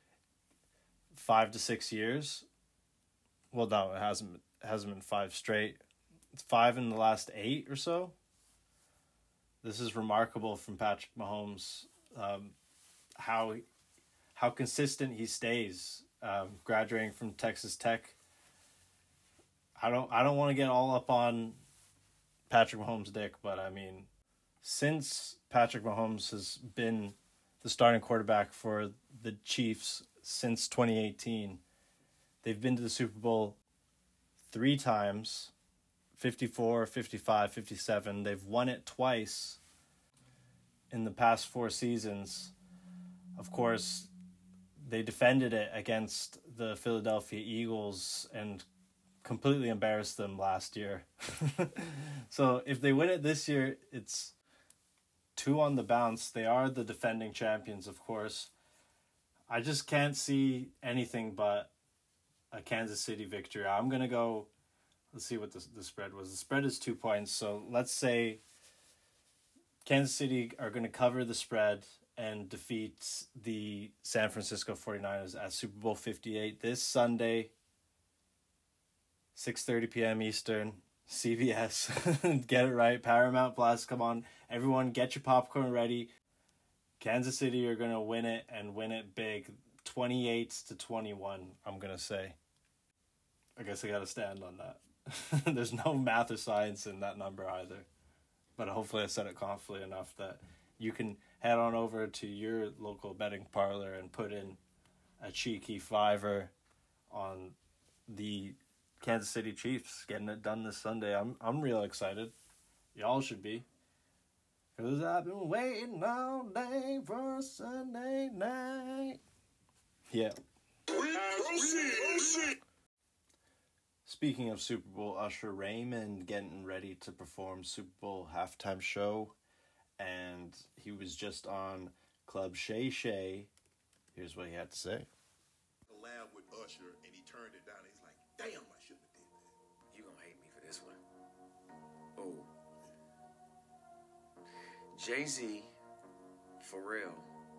five to six years? Well, no, it hasn't, it hasn't been five straight. It's five in the last eight or so. This is remarkable from Patrick Mahomes. Um, how how consistent he stays. Um, graduating from Texas Tech. I don't I don't want to get all up on Patrick Mahomes' dick, but I mean, since Patrick Mahomes has been the starting quarterback for the Chiefs since twenty eighteen, they've been to the Super Bowl three times, fifty-four, fifty-five, fifty-seven. They've won it twice in the past four seasons. Of course, they defended it against the Philadelphia Eagles and completely embarrassed them last year. So if they win it this year, it's two on the bounce. They are the defending champions, of course. I just can't see anything but a Kansas City victory. I'm going to go, let's see what the, the spread was. The spread is two points. So let's say Kansas City are going to cover the spread and defeat the San Francisco 49ers at Super Bowl fifty-eight this Sunday, six thirty p.m. Eastern, C B S. Get it right, Paramount Plus, come on. Everyone get your popcorn ready. Kansas City are going to win it and win it big, twenty-eight to twenty-one, I'm going to say. I guess I got to stand on that. There's no math or science in that number either. but hopefully I said it confidently enough that you can head on over to your local betting parlor and put in a cheeky fiver on the Kansas City Chiefs getting it done this Sunday. I'm I'm real excited. Y'all should be. Because I've been waiting all day for a Sunday night. Yeah. Speaking of Super Bowl, Usher Raymond getting ready to perform Super Bowl halftime show. And he was just on Club Shay Shay. Here's what he had to say.
The lab with Usher, and he turned it down. He's like, damn, I shouldn't have did that.
You gonna hate me for this one. Oh. Jay-Z, Pharrell,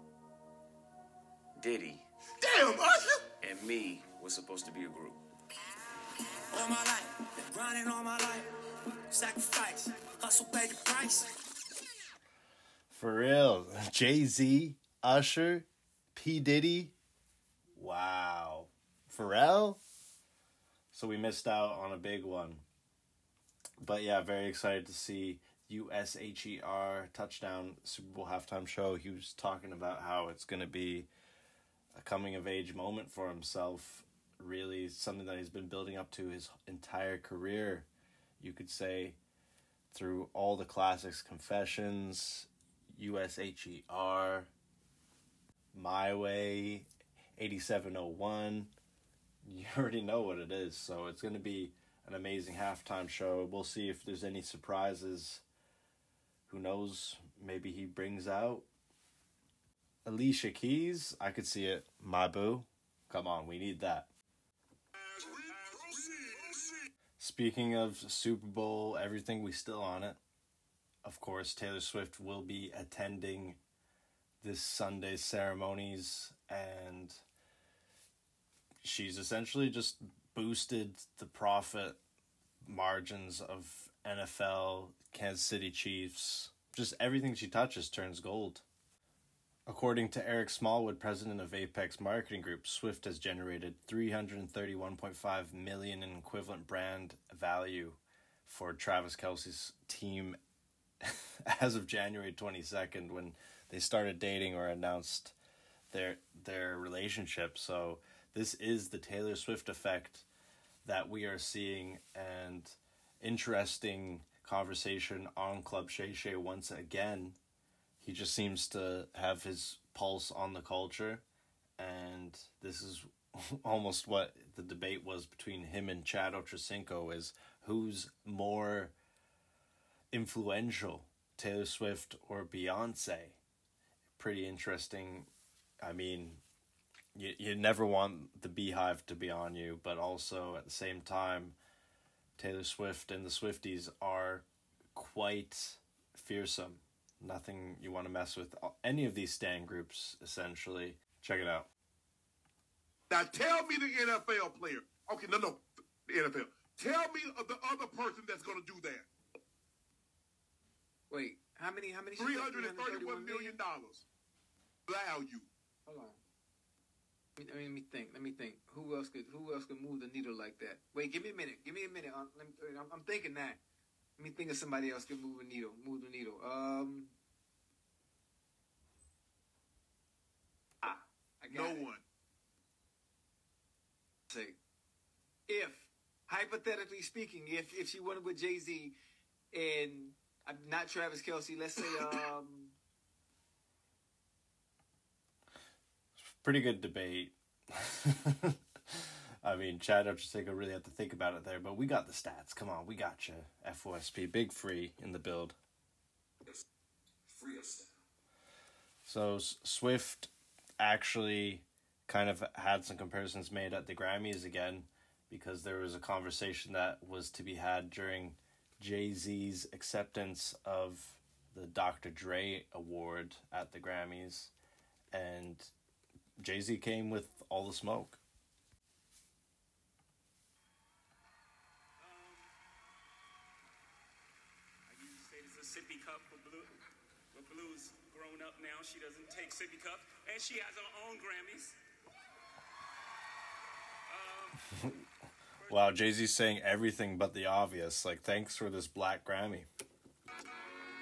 Diddy,
damn, Usher,
and me was supposed to be a group.
All my life, been grinding all my life. Sacrifice, hustle, pay the price.
For real. Jay-Z, Usher, P. Diddy. Wow. Pharrell? So we missed out on a big one. But yeah, very excited to see U S H E R touchdown Super Bowl halftime show. He was talking about how it's going to be a coming of age moment for himself. Really something that he's been building up to his entire career, you could say, through all the classics, Confessions, U S H E R, My Way, eighty-seven oh one. You already know what it is, so it's going to be an amazing halftime show. We'll see if there's any surprises. Who knows? Maybe he brings out Alicia Keys. I could see it. My boo. Come on, we need that. Speaking of Super Bowl, everything, we still on it. Of course, Taylor Swift will be attending this Sunday's ceremonies, and she's essentially just boosted the profit margins of N F L, Kansas City Chiefs. Just everything she touches turns gold. According to Eric Smallwood, president of Apex Marketing Group, Swift has generated three hundred thirty-one point five million dollars in equivalent brand value for Travis Kelce's team as of January twenty-second, when they started dating or announced their their relationship. So this is the Taylor Swift effect that we are seeing, and interesting conversation on Club Shay Shay once again. He just seems to have his pulse on the culture, and this is almost what the debate was between him and Chad Ochocinco, is who's more influential, Taylor Swift or Beyonce. Pretty interesting. I mean, you you never want the beehive to be on you, but also at the same time, Taylor Swift and the Swifties are quite fearsome. Nothing you want to mess with any of these stan groups, essentially. Check it out.
Now tell me the N F L player. Okay, no, no, the N F L. Tell me the other person that's going to do that.
Wait, how many? How many?
Three hundred and thirty-one million dollars value.
Hold on. Let me, let me think. Let me think. Who else could? Who else could move the needle like that? Wait, give me a minute. Give me a minute. I'm, I'm, I'm thinking that. Let me think of somebody else can move a needle. Move the needle. Um. Ah, I got
no
it.
one.
Say, if hypothetically speaking, if if she went with Jay-Z and uh, not Travis Kelce, let's say um.
Pretty good debate. I mean, Chad Ochocinco really had to think about it there, but we got the stats. Come on, we got you. F O S P, big free in the build.
Free of style.
So Swift actually kind of had some comparisons made at the Grammys again, because there was a conversation that was to be had during Jay-Z's acceptance of the Doctor Dre Award at the Grammys, and Jay-Z came with all the smoke.
Sippy cup for Blue. But Blue's grown up now. She doesn't take sippy cup. And she has her own Grammys. Um,
Wow, Jay-Z's saying everything but the obvious. Like, thanks for this black Grammy.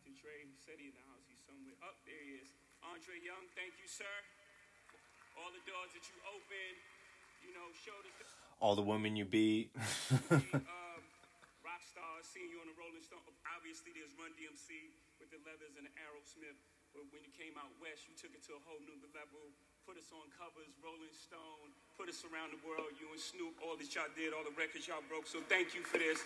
Doctor Dre said he in the house. He's somewhere. Up there he is. Andre Young, thank you, sir. All the doors that you opened, you know, showed us. The-
All the women you beat.
um, rock stars, seeing you on the Rolling Stone. Obviously, there's Run D M C with the Leathers and the Aerosmith. But when you came out west, you took it to a whole new level. Put us on covers, Rolling Stone. Put us around the world. You and Snoop, all that y'all did, all the records y'all broke. So thank you for this.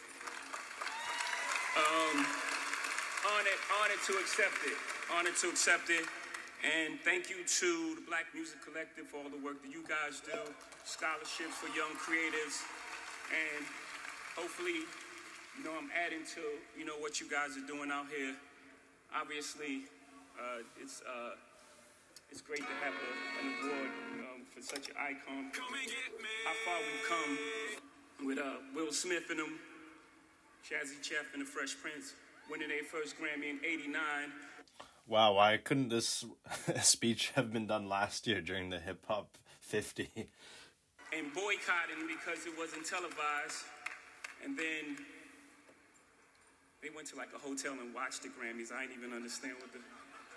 Um, honored, honored to accept it. Honored to accept it. And thank you to the Black Music Collective for all the work that you guys do. Scholarships for young creatives. And hopefully, you know, I'm adding to, you know, what you guys are doing out here. Obviously, uh, it's uh, it's great to have a, an award um, for such an icon. How far we've come with uh, Will Smith and them, Jazzy Jeff and the Fresh Prince, winning their first Grammy in eighty-nine.
Wow, why couldn't this speech have been done last year during the Hip Hop fifty?
And boycotting because it wasn't televised. And then they went to like a hotel and watched the Grammys. I didn't even understand what the...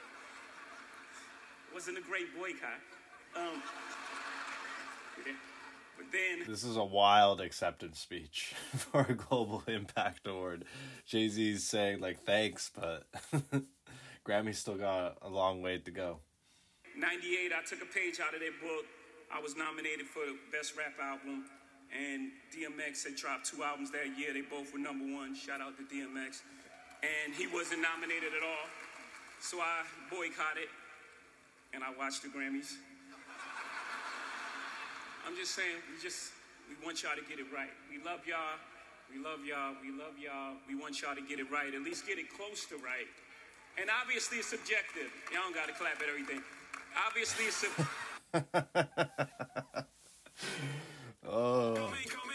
It wasn't a great boycott. Um, yeah. But then...
This is a wild acceptance speech for a Global Impact Award. Jay-Z's saying, like, thanks, but Grammy's still got a long way to go.
ninety-eight, I took a page out of their book. I was nominated for the Best Rap Album. And D M X had dropped two albums that year. They both were number one. Shout out to D M X. And he wasn't nominated at all. So I boycotted. And I watched the Grammys. I'm just saying, we just, we want y'all to get it right. We love y'all. We love y'all. We love y'all. We want y'all to get it right. At least get it close to right. And obviously it's subjective. Y'all don't got to clap at everything. Obviously it's subjective.
Oh,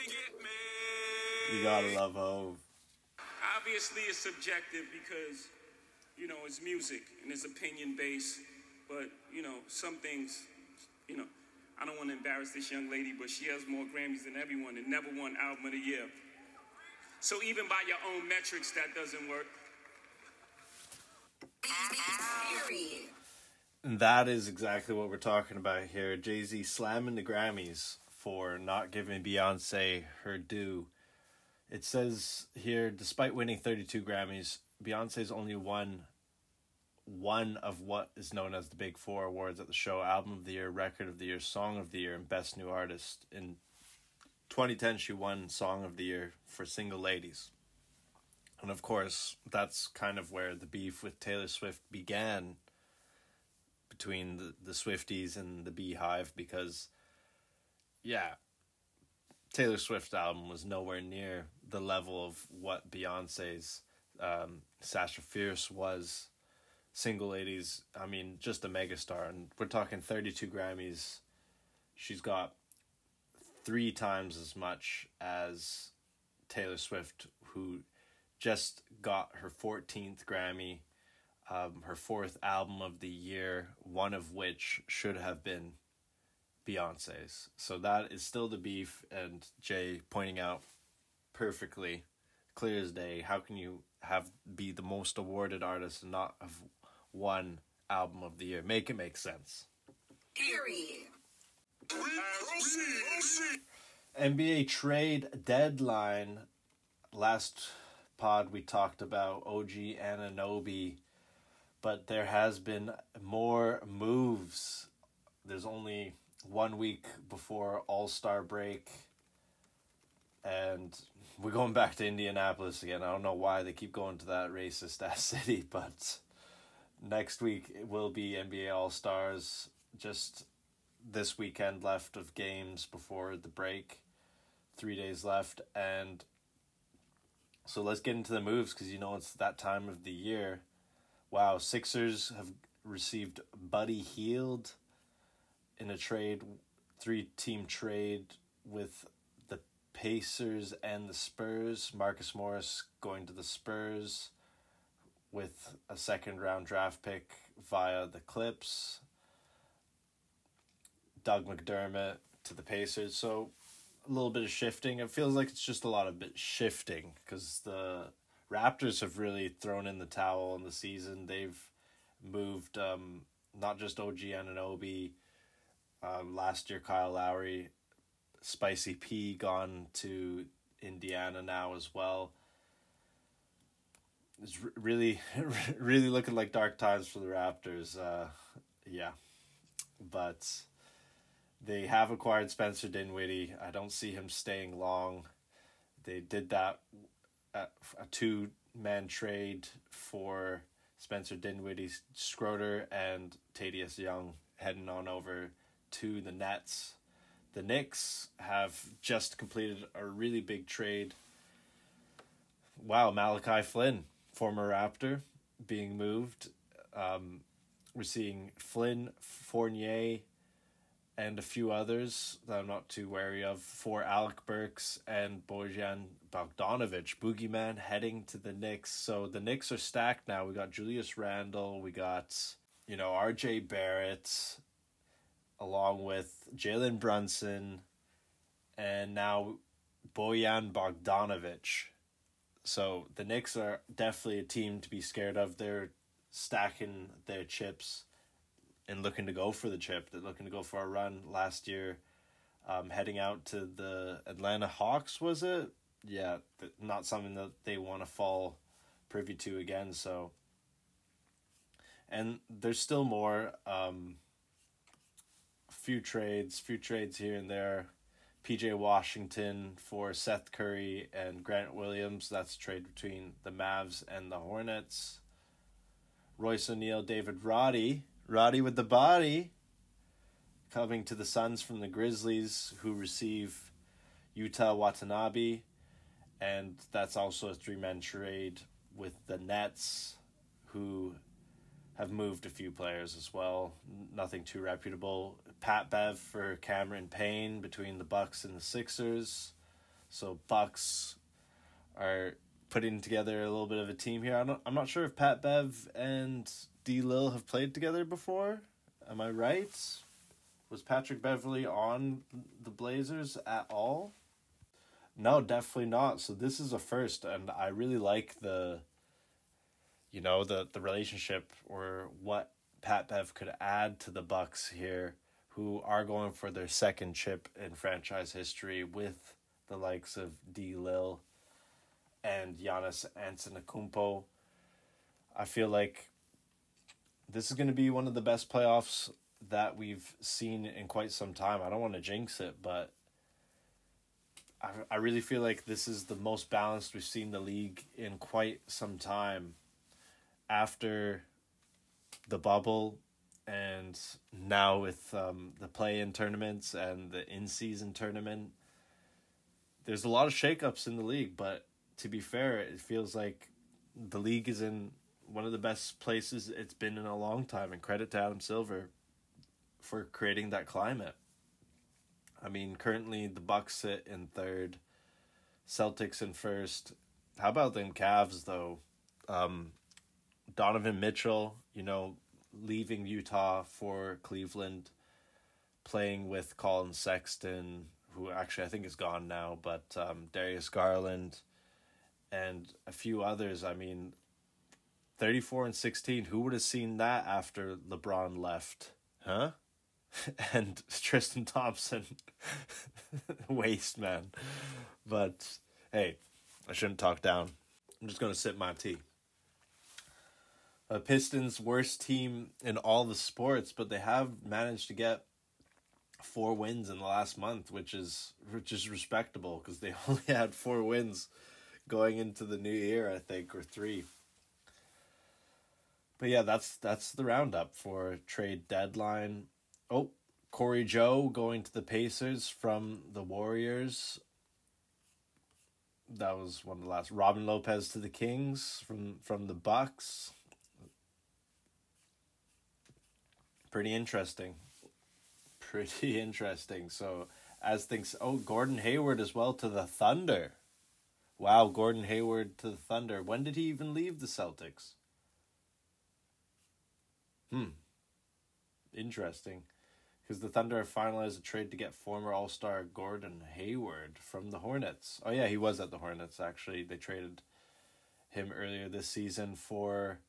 you gotta love Hov.
Obviously, it's subjective because, you know, it's music and it's opinion based. But, you know, some things, you know, I don't want to embarrass this young lady, but she has more Grammys than everyone and never won Album of the Year. So even by your own metrics, that doesn't work.
And that is exactly what we're talking about here. Jay-Z slamming the Grammys for not giving Beyonce her due. It says here, despite winning thirty-two Grammys, Beyonce's only won one of what is known as the Big Four awards at the show: Album of the Year, Record of the Year, Song of the Year, and Best New Artist. In twenty ten, she won Song of the Year for Single Ladies. And of course, that's kind of where the beef with Taylor Swift began between the, the Swifties and the Beehive, because yeah, Taylor Swift's album was nowhere near the level of what Beyonce's um, Sasha Fierce was. Single Ladies, I mean, just a megastar. And we're talking thirty-two Grammys. She's got three times as much as Taylor Swift, who just got her fourteenth Grammy, um, her fourth Album of the Year, one of which should have been Beyonce's. So that is still the beef, and Jay pointing out perfectly, clear as day, how can you have be the most awarded artist and not have won Album of the Year? Make it make sense.
Period.
N B A trade deadline. Last pod we talked about O G Anunoby, but there has been more moves. There's only one week before All-Star break, and we're going back to Indianapolis again. I don't know why they keep going to that racist-ass city, but next week it will be N B A All-Stars. Just this weekend left of games before the break. Three days left, and so let's get into the moves, because you know it's that time of the year. Wow, Sixers have received Buddy Hield in a trade, three-team trade with the Pacers and the Spurs. Marcus Morris going to the Spurs with a second-round draft pick via the Clips. Doug McDermott to the Pacers. So a little bit of shifting. It feels like it's just a lot of bit shifting, because the Raptors have really thrown in the towel in the season. They've moved um, not just O G Anunoby, um, last year Kyle Lowry, Spicy P gone to Indiana now as well. It's really, really looking like dark times for the Raptors. Uh, yeah, but they have acquired Spencer Dinwiddie. I don't see him staying long. They did that at a two-man trade for Spencer Dinwiddie, Schroeder, and Thaddeus Young heading on over to the Nets. The Knicks have just completed a really big trade. Wow, Malachi Flynn, former Raptor, being moved. Um, we're seeing Flynn, Fournier, and a few others that I'm not too wary of for Alec Burks and Bojan Bogdanovic, Boogeyman, heading to the Knicks. So the Knicks are stacked now. We got Julius Randle, we got, you know, R J Barrett, along with Jalen Brunson, and now Bojan Bogdanovic. So the Knicks are definitely a team to be scared of. They're stacking their chips and looking to go for the chip. They're looking to go for a run last year, um, heading out to the Atlanta Hawks, was it? Yeah, not something that they want to fall privy to again. So, and there's still more. Um, few trades, few trades here and there. P J Washington for Seth Curry and Grant Williams. That's a trade between the Mavs and the Hornets. Royce O'Neal, David Roddy. Roddy with the body. Coming to the Suns from the Grizzlies, who receive Yuta Watanabe. And that's also a three-man trade with the Nets, who have moved a few players as well. Nothing too reputable. Pat Bev for Cameron Payne between the Bucks and the Sixers. So Bucks are putting together a little bit of a team here. I'm not, I'm not sure if Pat Bev and D. Lil have played together before. Am I right? Was Patrick Beverley on the Blazers at all? No, definitely not. So this is a first, and I really like the, you know, the, the relationship or what Pat Bev could add to the Bucks here, who are going for their second chip in franchise history with the likes of D. Lil and Giannis Antetokounmpo. I feel like this is going to be one of the best playoffs that we've seen in quite some time. I don't want to jinx it, but I I really feel like this is the most balanced we've seen the league in quite some time. After the bubble and now with um, the play-in tournaments and the in-season tournament, there's a lot of shakeups in the league, but to be fair, it feels like the league is in one of the best places it's been in a long time, and credit to Adam Silver for creating that climate. I mean, currently the Bucks sit in third, Celtics in first. How about them Cavs, though? Um, Donovan Mitchell, you know, leaving Utah for Cleveland, playing with Colin Sexton, who actually I think is gone now, but um, Darius Garland and a few others. I mean, thirty-four and sixteen, who would have seen that after LeBron left? Huh? And Tristan Thompson, waste, man. But, hey, I shouldn't talk down. I'm just going to sip my tea. Uh, Pistons, worst team in all the sports, but they have managed to get four wins in the last month, which is which is respectable, because they only had four wins going into the new year, I think, or three. But yeah, that's that's the roundup for trade deadline. Oh, Corey Joe going to the Pacers from the Warriors. That was one of the last. Robin Lopez to the Kings from, from the Bucks. Pretty interesting. Pretty interesting. So, as things... Oh, Gordon Hayward as well to the Thunder. Wow, Gordon Hayward to the Thunder. When did he even leave the Celtics? Hmm. Interesting. Because the Thunder have finalized a trade to get former All-Star Gordon Hayward from the Hornets. Oh, yeah, he was at the Hornets, actually. They traded him earlier this season for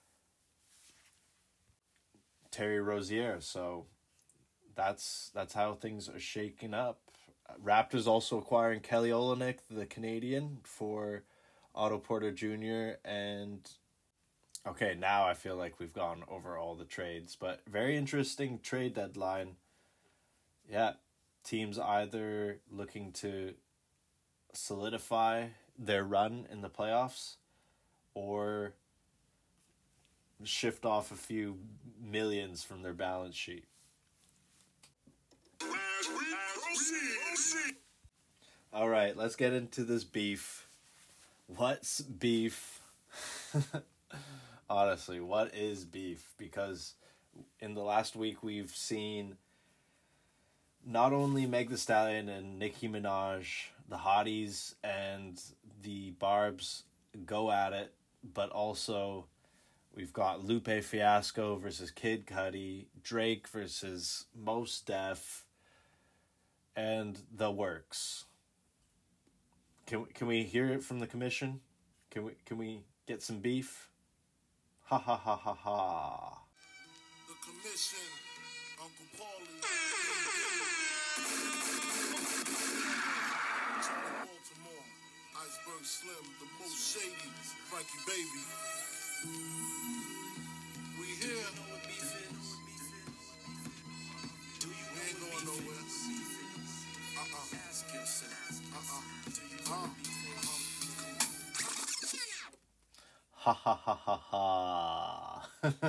Terry Rozier. So that's that's how things are shaking up. Raptors also acquiring Kelly Olynyk, the Canadian, for Otto Porter Junior And okay, now I feel like we've gone over all the trades, but very interesting trade deadline. Yeah, teams either looking to solidify their run in the playoffs or shift off a few millions from their balance sheet. All right, let's get into this beef. What's beef? Honestly, what is beef? Because in the last week we've seen not only Meg Thee Stallion and Nicki Minaj, the hotties and the Barbs go at it, but also we've got Lupe Fiasco versus Kid Cudi, Drake versus Mos Def, and the works. Can we, can we hear it from the commission? Can we can we get some beef? Ha ha ha ha ha.
The commission, Uncle Paulie. Charlie Baltimore, Iceberg Slim, the most shady, Frankie Baby. We here. Know what beef is? Do you we ain't going nowhere. Uh-uh. Ask yourself. Uh-uh. Do you know what beef is?
Ha ha ha ha ha.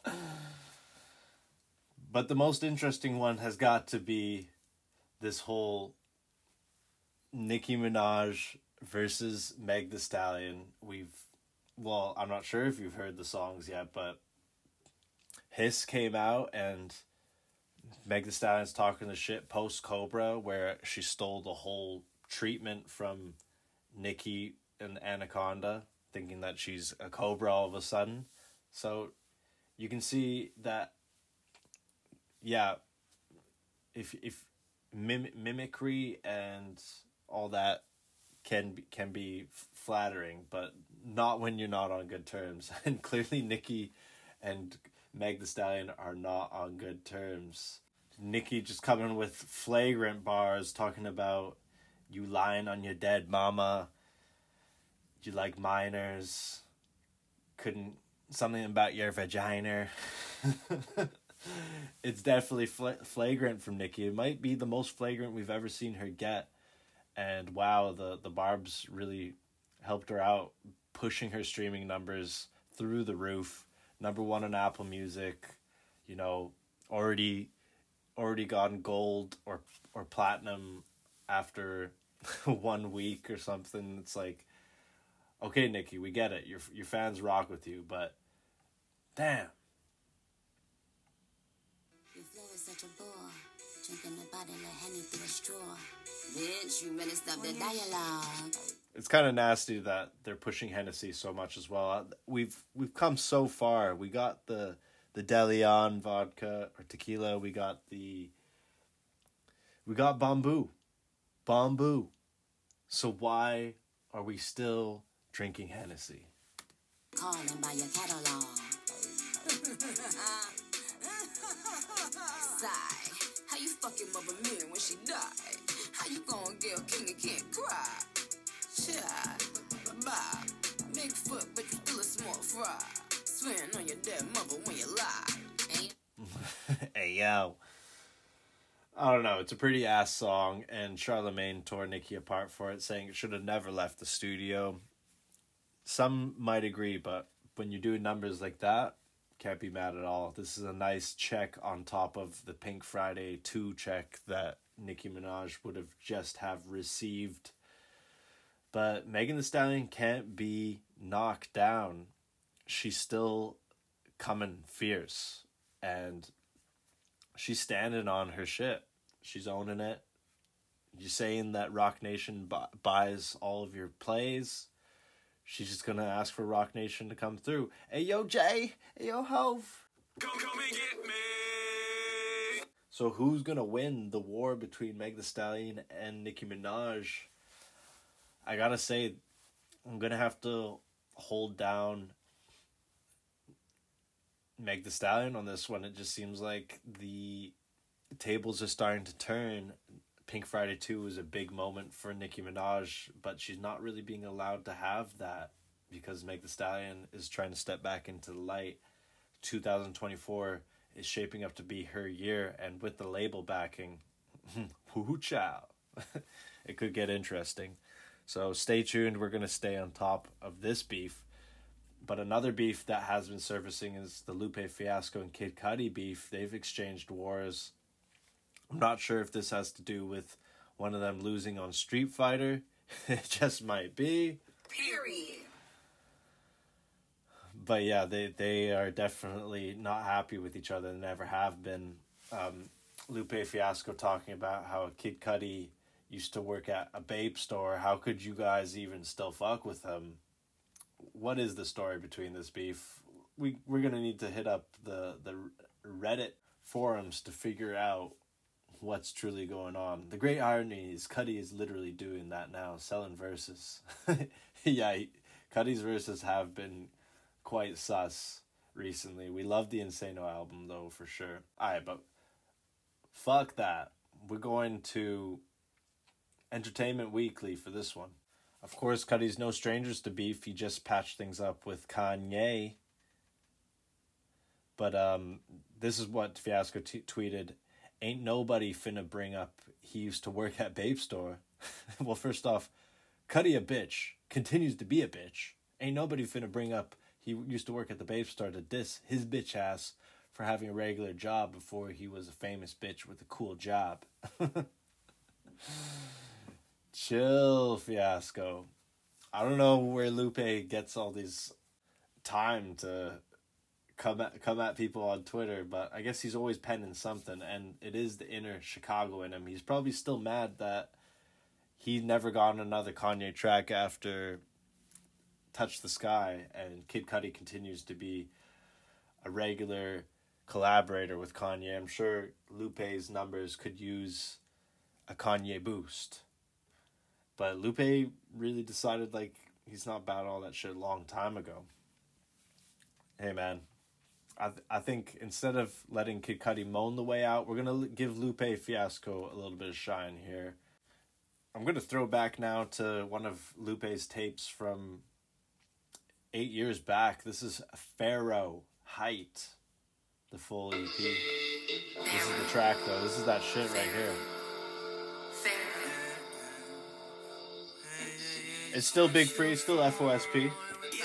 But the most interesting one has got to be this whole Nicki Minaj versus Meg Thee Stallion. We've, well, I'm not sure if you've heard the songs yet, but Hiss came out and Meg Thee Stallion's talking the shit post Cobra, where she stole the whole treatment from Nicki and Anaconda, thinking that she's a Cobra all of a sudden. So you can see that, yeah, if if mim- mimicry and all that can be, can be flattering, but not when you're not on good terms. And clearly Nicki and Meg Thee Stallion are not on good terms. Nicki just coming with flagrant bars talking about you lying on your dead mama, you like minors, couldn't, something about your vagina. It's definitely fl- flagrant from Nicki. It might be the most flagrant we've ever seen her get. And wow, the, the Barbs really helped her out, pushing her streaming numbers through the roof. Number one on Apple Music, you know, already already gotten gold or or platinum after one week or something. It's like, okay, Nicki, we get it. Your your fans rock with you, but damn.
Your flow is such a bore. Drinking the bottle of Henny through a straw. Bitch, you better stop the dialogue.
It's kind of nasty that they're pushing Hennessy so much as well. We've we've come so far. We got the the De Leon vodka or tequila. We got the we got Bamboo, Bamboo. So why are we still drinking Hennessy?
Calling by your catalog. Sigh. How you fucking mother man when she died? How you gonna get a king and can't cry? Child, bye. Big foot, but you still a small fry. Swearing on your dead mother when you lie. Hey,
hey yo. I don't know. It's a pretty ass song, and Charlemagne tore Nicki apart for it, saying it should have never left the studio. Some might agree, but when you do numbers like that, can't be mad at all. This is a nice check on top of the Pink Friday two check that Nicki Minaj would have just have received. But Megan Thee Stallion can't be knocked down. She's still coming fierce. And she's standing on her shit. She's owning it. You're saying that Rock Nation bu- buys all of your plays. She's just going to ask for Rock Nation to come through. Hey, yo, Jay. Hey, yo, Hove.
Come, come and get me.
So who's going to win the war between Meg Thee Stallion and Nicki Minaj? I got to say, I'm going to have to hold down Meg Thee Stallion on this one. It just seems like the tables are starting to turn. Pink Friday two was a big moment for Nicki Minaj, but she's not really being allowed to have that because Meg Thee Stallion is trying to step back into the light. two thousand twenty-four is shaping up to be her year, and with the label backing, whoo chow, it could get interesting. So stay tuned. We're going to stay on top of this beef. But another beef that has been surfacing is the Lupe Fiasco and Kid Cudi beef. They've exchanged wars. I'm not sure if this has to do with one of them losing on Street Fighter. It just might be.
Period.
But yeah, they, they are definitely not happy with each other and never have been. Um, Lupe Fiasco talking about how Kid Cudi used to work at a Bape store. How could you guys even still fuck with him? What is the story between this beef? We, we're going to need to hit up the, the Reddit forums to figure out what's truly going on. The great irony is Cudi is literally doing that now, selling verses. Yeah, he, Cudi's verses have been quite sus recently. We love the Insano album, though, for sure. Alright, but fuck that. We're going to Entertainment Weekly for this one. Of course, Cudi's no strangers to beef. He just patched things up with Kanye. But um, this is what Fiasco t- tweeted. Ain't nobody finna bring up he used to work at Bape Store. Well, first off, Cudi a bitch. Continues to be a bitch. Ain't nobody finna bring up he used to work at the Bape Store to diss his bitch ass for having a regular job before he was a famous bitch with a cool job. Chill, Fiasco. I don't know where Lupe gets all these time to come at, come at people on Twitter, but I guess he's always penning something, and it is the inner Chicago in him. He's probably still mad that he never got on another Kanye track after Touch the Sky, and Kid Cudi continues to be a regular collaborator with Kanye. I'm sure Lupe's numbers could use a Kanye boost. But Lupe really decided, like, he's not about all that shit a long time ago. Hey, man. I th- I think instead of letting Kid Cudi moan the way out, we're going to l- give Lupe Fiasco a little bit of shine here. I'm going to throw back now to one of Lupe's tapes from eight years back. This is Pharaoh Height, the full E P. This is the track, though. This is that shit right here. It's still Big Free, still F O S P.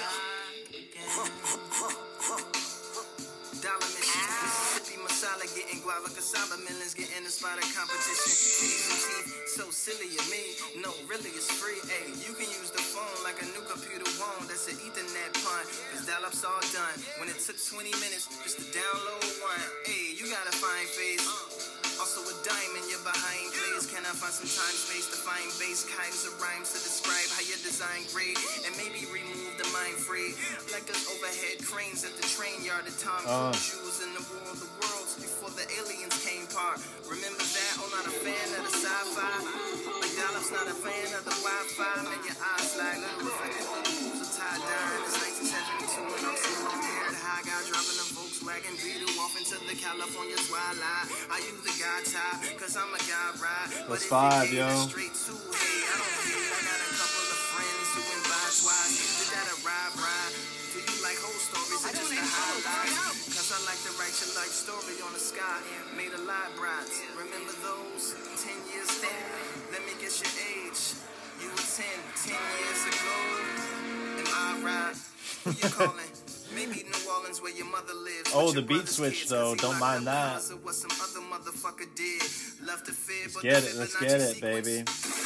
So silly of me, no, really it's free. Ay, you can use the phone like a new computer won't. That's an Ethernet pun, cause dial-up's all done. When it took twenty minutes just to download one. Ay, you gotta find phase. Also a diamond, you're behind plays. Can I find some time, space to find base kinds of rhymes to describe how your design great? And maybe remove the mind free. Like us overhead cranes at the train yard at Tom
uh.
Cruise in the war of the worlds before the aliens came part. Remember that? Oh, not a fan of the sci-fi. Like Dollop's not a fan of the Wi-Fi. And your eyes like little reflected little pools are tied down. It's nineteen seventy-two and I'm so long-haired high guy driving a Volkswagen Beetle off into the California twilight. I use the guy tie, cause I'm a guy ride.
Plus five, yo.
Straight to, hey, I don't hate. I got a couple of friends who invite twice. Did that a ride, ride? Do you like whole stories or just the highlights? Cause I like to write your life story on the sky. Made a lot brides. Remember those? Ten years then. Let me guess your age. You were ten, ten years ago. Am I right? Who you calling? Maybe New Orleans where your mother lives.
Oh, the beat switch though, don't mind that.
What some other motherfucker did. Love to fear,
Let's
but
get it, let's get it, baby.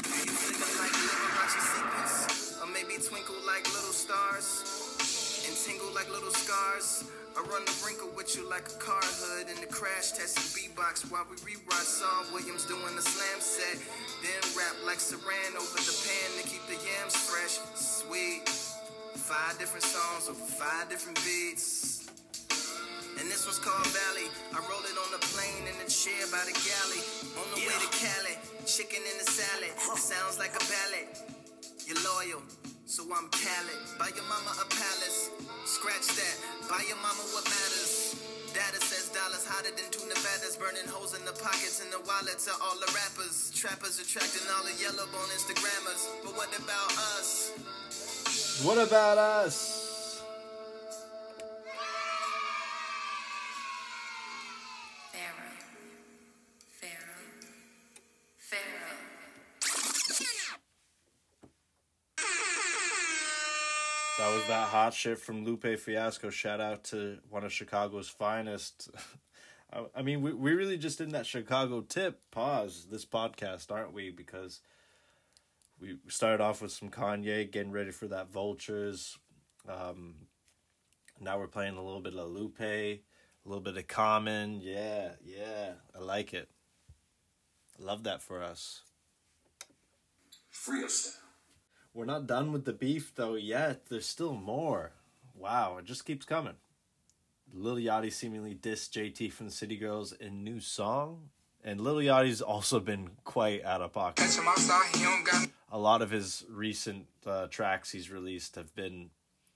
Or maybe twinkle like little stars and tingle like little scars. I run the wrinkle with you like a car hood in the crash test and beatbox while we rewrite Saul Williams doing the slam set. Then rap like Saran over the pan to keep the yams fresh. Sweet. Five different songs over five different beats. And this one's called Valley. I roll it on the plane in the chair by the galley. On the yeah. way to Cali, chicken in the salad. Sounds like a ballad. You're loyal, So I'm Khaled. Buy your mama a palace. Scratch that. Buy your mama what matters. Data says dollars hotter than two Nevadas. Burning holes in the pockets and the wallets of all the rappers. Trappers attracting all the yellow bone Instagrammers. But what about us?
What about us? That was that hot shit from Lupe Fiasco. Shout out to one of Chicago's finest. I, I mean, we we really just in that Chicago tip pause this podcast, aren't we? Because we started off with some Kanye, getting ready for that Vultures. Um, now we're playing a little bit of Lupe, a little bit of Common. Yeah, yeah, I like it. I love that for us.
Free of style.
We're not done with the beef, though, yet. There's still more. Wow, it just keeps coming. Lil Yachty seemingly dissed J T from the City Girls in new song. And Lil Yachty's also been quite out of pocket. A lot of his recent uh, tracks he's released have been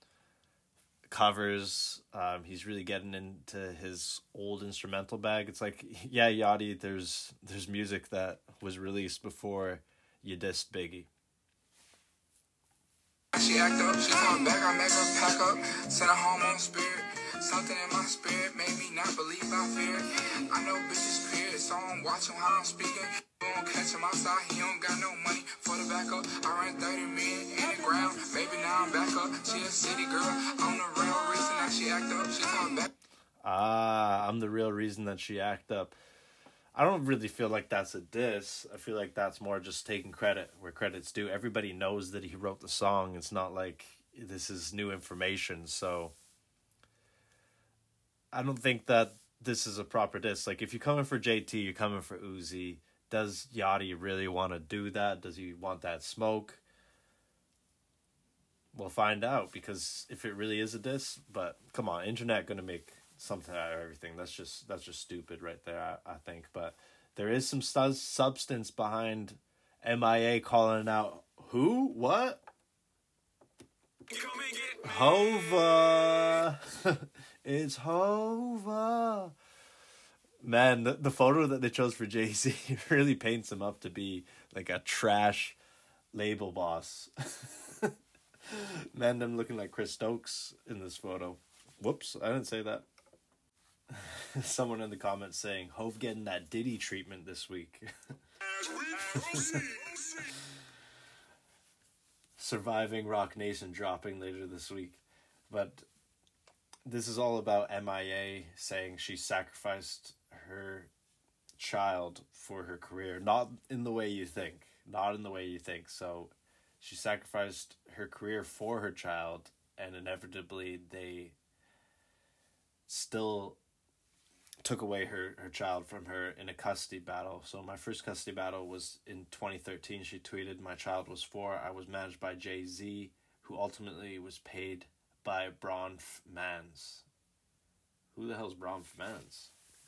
covers. Um, he's really getting into his old instrumental bag. It's like, yeah, Yachty, there's, there's music that was released before you dissed Biggie.
She act up, she come back, I make her pack up, send her home on spirit. Something in my spirit made me not believe I fear. I know bitches period, so I'm watching how I'm speaking. You won't catch him outside, he don't got no money for the backup. I ran thirty million in the ground, maybe now I'm back up. She a city girl, I'm the real reason that she act up, she come back.
Ah, I'm the real reason that she act up. I don't really feel like that's a diss. I feel like that's more just taking credit where credit's due. Everybody knows that he wrote the song. It's not like this is new information. So I don't think that this is a proper diss. Like, if you're coming for J T, you're coming for Uzi. Does Yachty really want to do that? Does he want that smoke? We'll find out, because if it really is a diss, but come on, internet gonna make something out of everything. That's just that's just stupid right there, I, I think. But there is some stu- substance behind M I A calling out who? What? Hova. It's Hova. Man, the, the photo that they chose for Jay-Z really paints him up to be like a trash label boss. Man, I'm looking like Chris Stokes in this photo. Whoops, I didn't say that. Someone in the comments saying, Hove getting that Diddy treatment this week. Surviving Rock Nation dropping later this week. But this is all about M I A saying she sacrificed her child for her career. Not in the way you think. Not in the way you think. So she sacrificed her career for her child, and inevitably they still took away her, her child from her in a custody battle. So my first custody battle was in twenty thirteen. She tweeted, "My child was four. I was managed by Jay-Z, who ultimately was paid by Bronf Mans." Who the hell's Bronf Mans?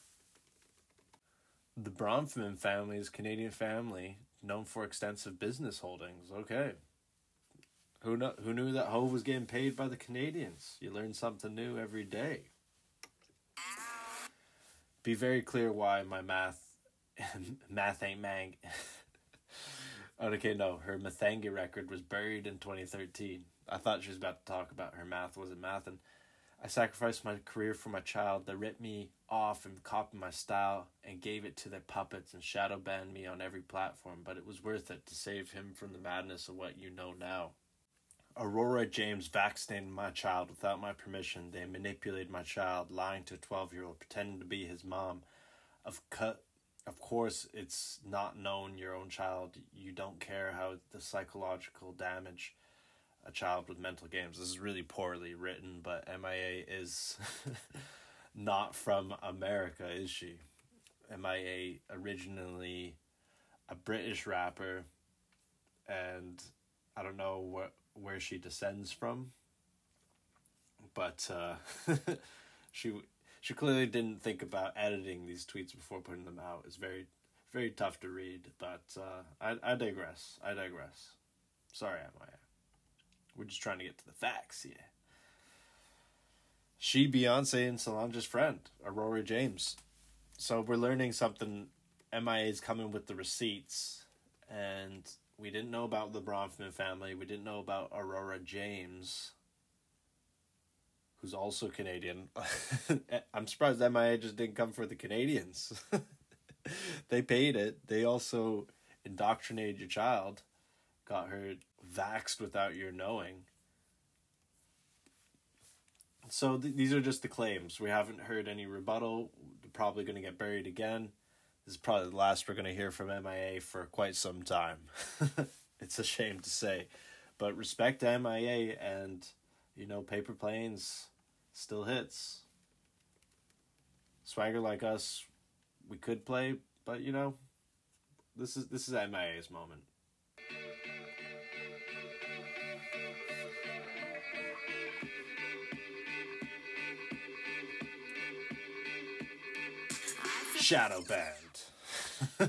The Bronfman family is a Canadian family known for extensive business holdings. Okay. Who know, who knew that Hove was getting paid by the Canadians? You learn something new every day. Be very clear why my math math ain't mang. Okay, no, her Mathangi record was buried in twenty thirteen. I thought she was about to talk about her math wasn't math. And I sacrificed my career for my child. They ripped me off and copied my style and gave it to their puppets and shadow banned me on every platform. But it was worth it to save him from the madness of what you know now. Aurora James vaccinated my child without my permission. They manipulated my child, lying to a twelve-year-old, pretending to be his mom. Of cut, of course, it's not known your own child. You don't care how the psychological damage a child with mental games. This is really poorly written, but M I A is not from America, is she? M I A originally a British rapper, and I don't know what where she descends from, but uh, she she clearly didn't think about editing these tweets before putting them out. It's very very tough to read, but uh, I I digress. I digress. Sorry, M I A. We're just trying to get to the facts here. She, Beyonce, and Solange's friend, Aurora James. So we're learning something. M I A is coming with the receipts. And we didn't know about the Bronfman family. We didn't know about Aurora James, who's also Canadian. I'm surprised M I A just didn't come for the Canadians. They paid it. They also indoctrinated your child. Got her vaxxed without your knowing. So th- these are just the claims. We haven't heard any rebuttal. They're probably going to get buried again. This is probably the last we're going to hear from M I A for quite some time. It's a shame to say. But respect to M I A, and, you know, Paper Planes still hits. Swagger Like Us, we could play, but, you know, this is this is M I A's moment. Shadow Band.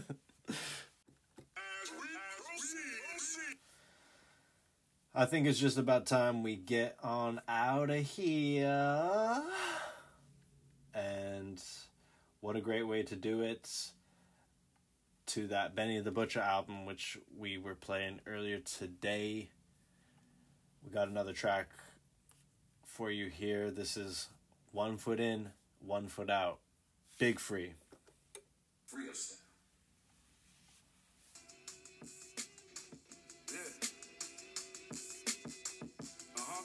I think it's just about time we get on out of here. And what a great way to do it. To that Benny the Butcher album, which we were playing earlier today. We got another track for you here. This is One Foot In, One Foot Out. Big Free.
Free of style. Yeah. Uh-huh.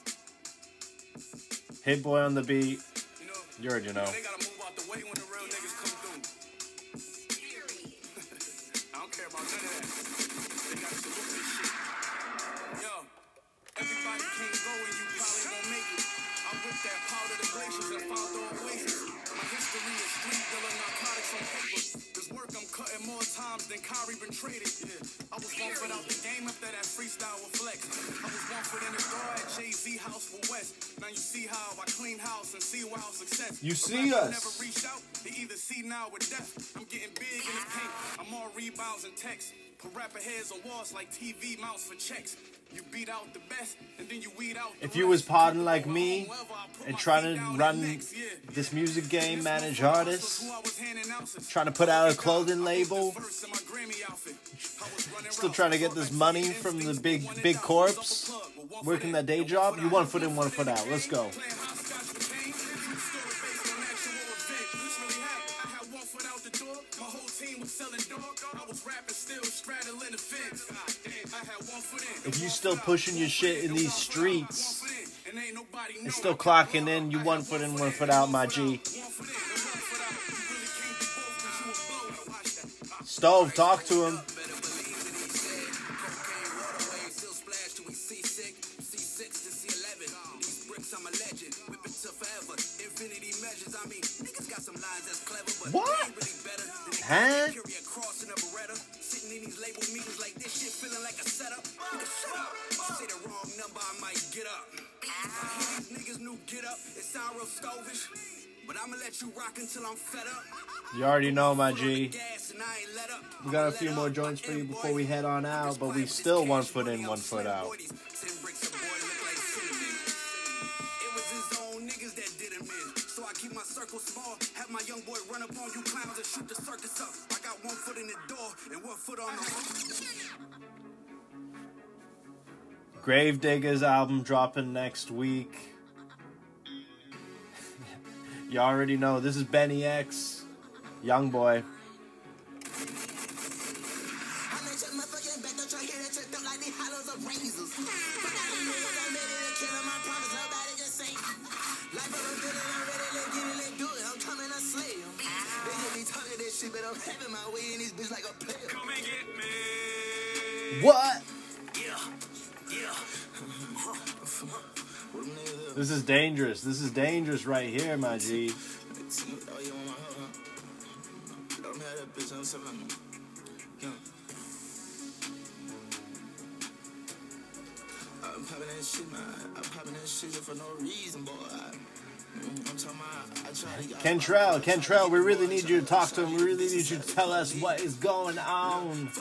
Hit Boy on the beat.
You know,
you already know.
They gotta move out the way when the real niggas come through. I don't care about none of that. They gotta salute this shit. Yo, everybody can't go and you probably won't make it. I whipped that powder the glaciers and found the oasis. My history is street dealing narcotics on paper. This work I'm cutting more times than Kyrie been traded. Yeah, I was one foot out the game after that freestyle with Flex. I was one foot in the door at Jay-Z house for West. Now you see how I clean house and see wild success.
You
A
see
rapper
us.
Never reached out. They either see now or death. I'm getting big in the paint. I'm more rebounds and texts. Put rapper heads on walls like T V mounts for checks. You beat out the best, and then you weed out the
If you was podding like me and trying to run this music game, manage artists, trying to put out a clothing label, still trying to get this money from the big big corps, working that day job, you one foot in, one foot out. Let's go. If you still pushing your shit in these streets and still clocking in, you one foot in, one foot out, my G. Stove, talk to him. What? Huh? You already know, my G. We got a few more joints for you before we head on out, but we still one foot in, one foot out.
Keep my circle small, have my young boy run up on you clowns and shoot the circus up. I got one foot in the door and one foot on the
Gravediggers album dropping next week. You already know, this is Benny X, Young Boy. What? This is dangerous. This is dangerous right here, my G. I'm popping that shit, man. I'm popping that shit for no reason, boy. Kentrell, Kentrell, we really need you to talk to him. We really need you to tell us what is going on.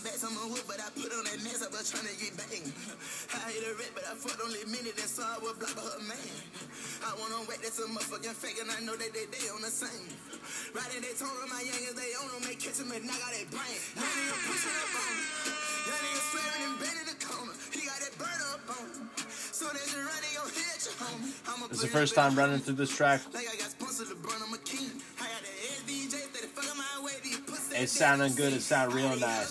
I hate a red, but I fucked only a minute and saw I was blocked by her man. I want to wait, that's a motherfucking fake, and I know that they, they on the same. Riding they told my youngins, they own them, they catch them and knock out their brain. Young nigga pushing up on me. Young nigga swearing and bending the corner. He got that burner up on him. So they just running your head, your homie.
This is the first time running through this track.
Like I got sponsored to burn, I'm a king. I got the S D J, that fuck my way, these pussy.
It's sounding good, it sound real nice.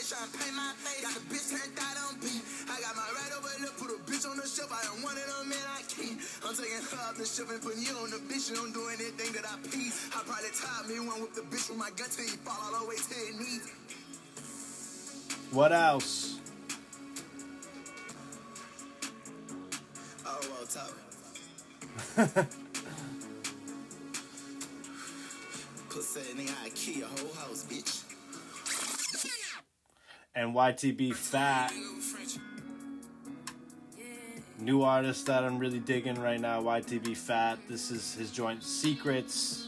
I don't want it on man, I can't. I'm taking her off the ship and putting you on the bitch. You don't do anything that I please. I probably tied me one with the bitch with my gut till you fall all the way to your knees.
What else?
Oh, well, top. Pussy nigga, I kill your whole house, bitch.
And Y T B Fat. New artist that I'm really digging right now, Y T B Fat. This is his joint Secrets.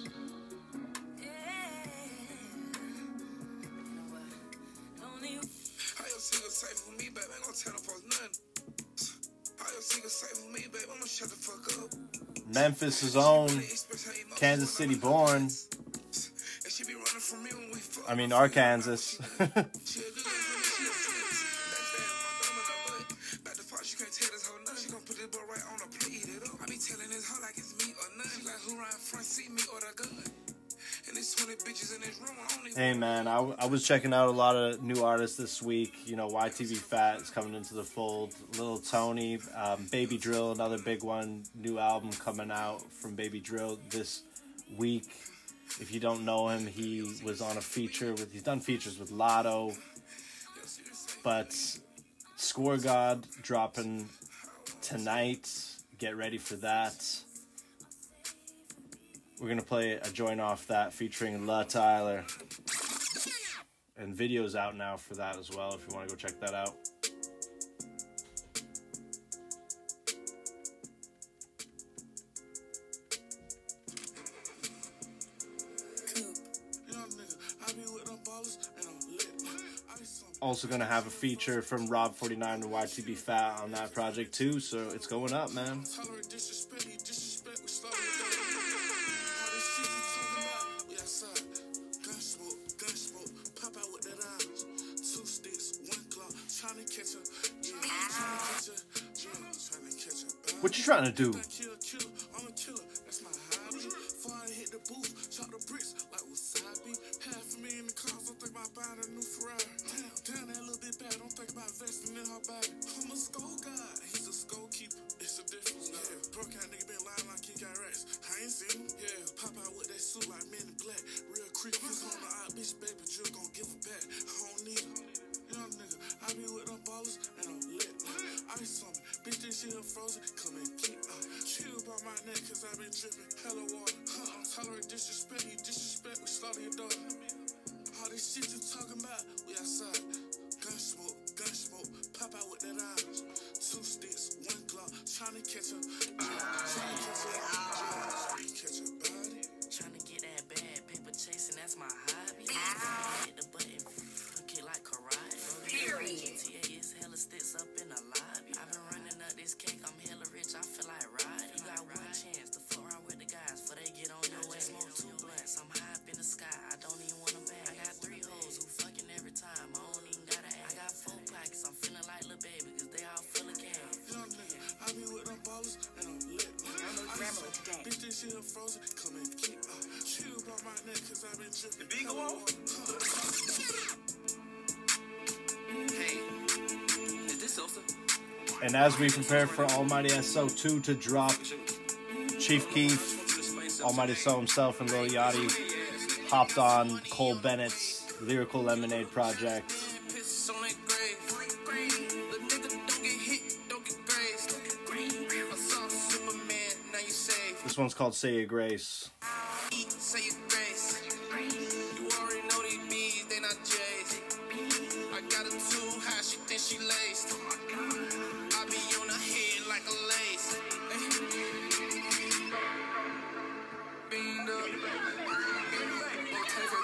Memphis' own, Kansas City born. I mean, Arkansas. Hey man, I, I was checking out a lot of new artists this week. You know, Y T B Fat is coming into the fold. Little Tony, um, Baby Drill, another big one. New album coming out from Baby Drill this week. If you don't know him, he was on a feature with. He's done features with Lotto, but Score God dropping tonight. Get ready for that. We're going to play a joint off that featuring La Tyler. And video's out now for that as well, if you want to go check that out. Also going to have a feature from Rob forty-nine and Y T B Fat on that project too, so it's going up, man. What you trying to do? And as we prepare for Almighty S O two to drop, Chief Keef, Almighty S O himself, and Lil Yachty hopped on Cole Bennett's Lyrical Lemonade project. This one's called Say Your Grace.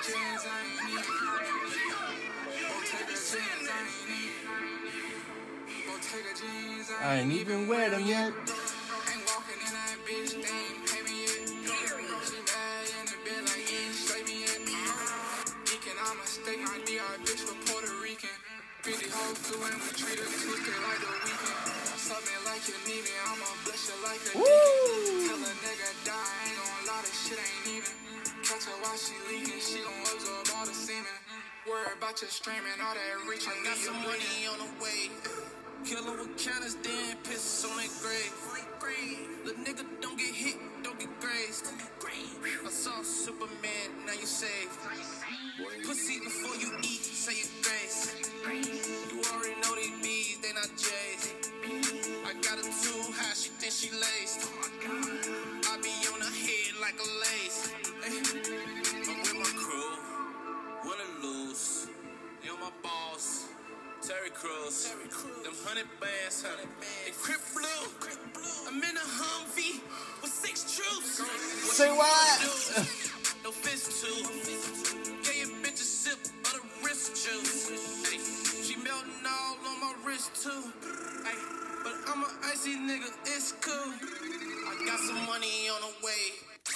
jeans, I ain't need. Bottega jeans, I ain't need. Bottega jeans, I
I ain't even wear them yet.
ain't walking in that bitch, they ain't pay me yet. She mad in the bed like he ain't straight me yet. Geeking, I'ma stake my D R bitch for Puerto Rican. fifty hoes too and we treat her twisted like the weekend. Something like you need me, I'ma bless you like a deacon. Tell a nigga die, ain't gon' lie, this shit ain't even. Catch her while she leaking, she gon' absorb all the semen. Worry about your streaming, all that reaching.
Got some money on the way. Kill 'em with counters, then piss on their grave. The nigga don't get hit, don't get grazed. I saw Superman, now you saved. Pussy before you eat, say your grace. You already know these bees, they not J's. I got her too high, she think she laced. I be on her head like a lace. I'm with my crew, wanna lose. You're my boss. Terry Crews, them hundred bands, honey. They crip blue. I'm in a Humvee with six troops.
Say what?
No fist too. Get your bitch a sip of the wrist juice. Ay, she melting all on my wrist too. Ay, but I'm an icy nigga, it's cool. I got some money on the way.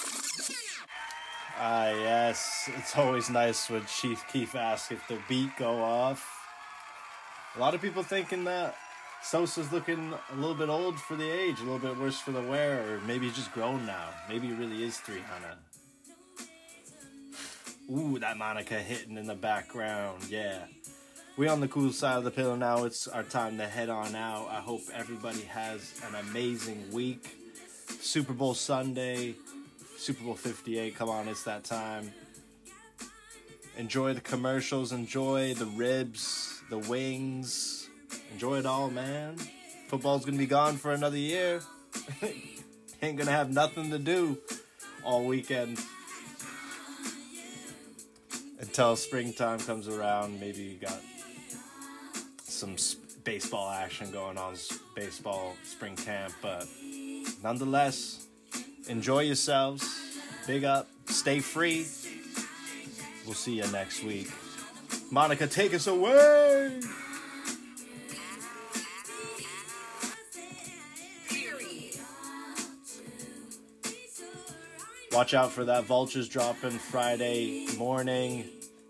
Ah, yes. It's always nice when Chief Keef asks if the beat go off. A lot of people thinking that Sosa's looking a little bit old for the age, a little bit worse for the wear, or maybe he's just grown now. Maybe he really is three hundred. Ooh, that Monica hitting in the background, yeah. We on the cool side of the pillow now. It's our time to head on out. I hope everybody has an amazing week. Super Bowl Sunday, Super Bowl fifty-eight, come on, it's that time. Enjoy the commercials, enjoy the ribs, the wings. Enjoy it all, man. Football's gonna be gone for another year. Ain't gonna have nothing to do all weekend. Until springtime comes around, maybe you got some baseball action going on, baseball spring camp, but nonetheless, enjoy yourselves. Big up, stay free. We'll see you next week. Monica, take us away. Watch out for that Vultures dropping Friday morning.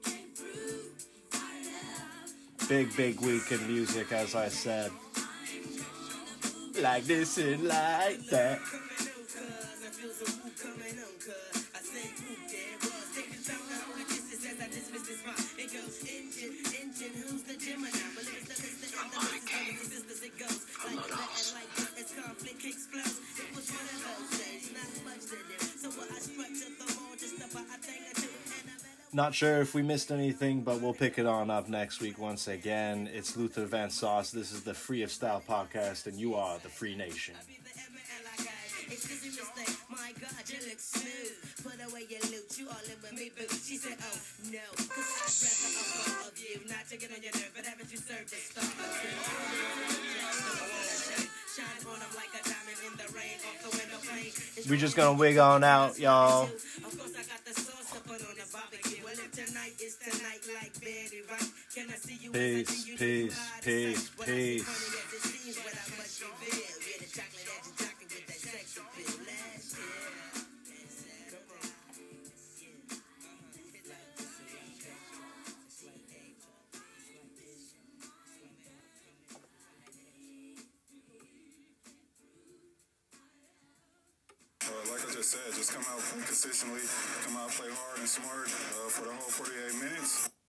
Big, big week in music, as I said. Like this and like that. Not sure if we missed anything, but we'll pick it on up next week once again. It's Luther Van Sauce. This is the Free of Style podcast, and you are the Free Nation. We just gonna wig on out, y'all. Peace, peace, peace, peace.
Uh, like I just said, just come out, play consistently, come out, play hard and smart uh, for the whole forty-eight minutes.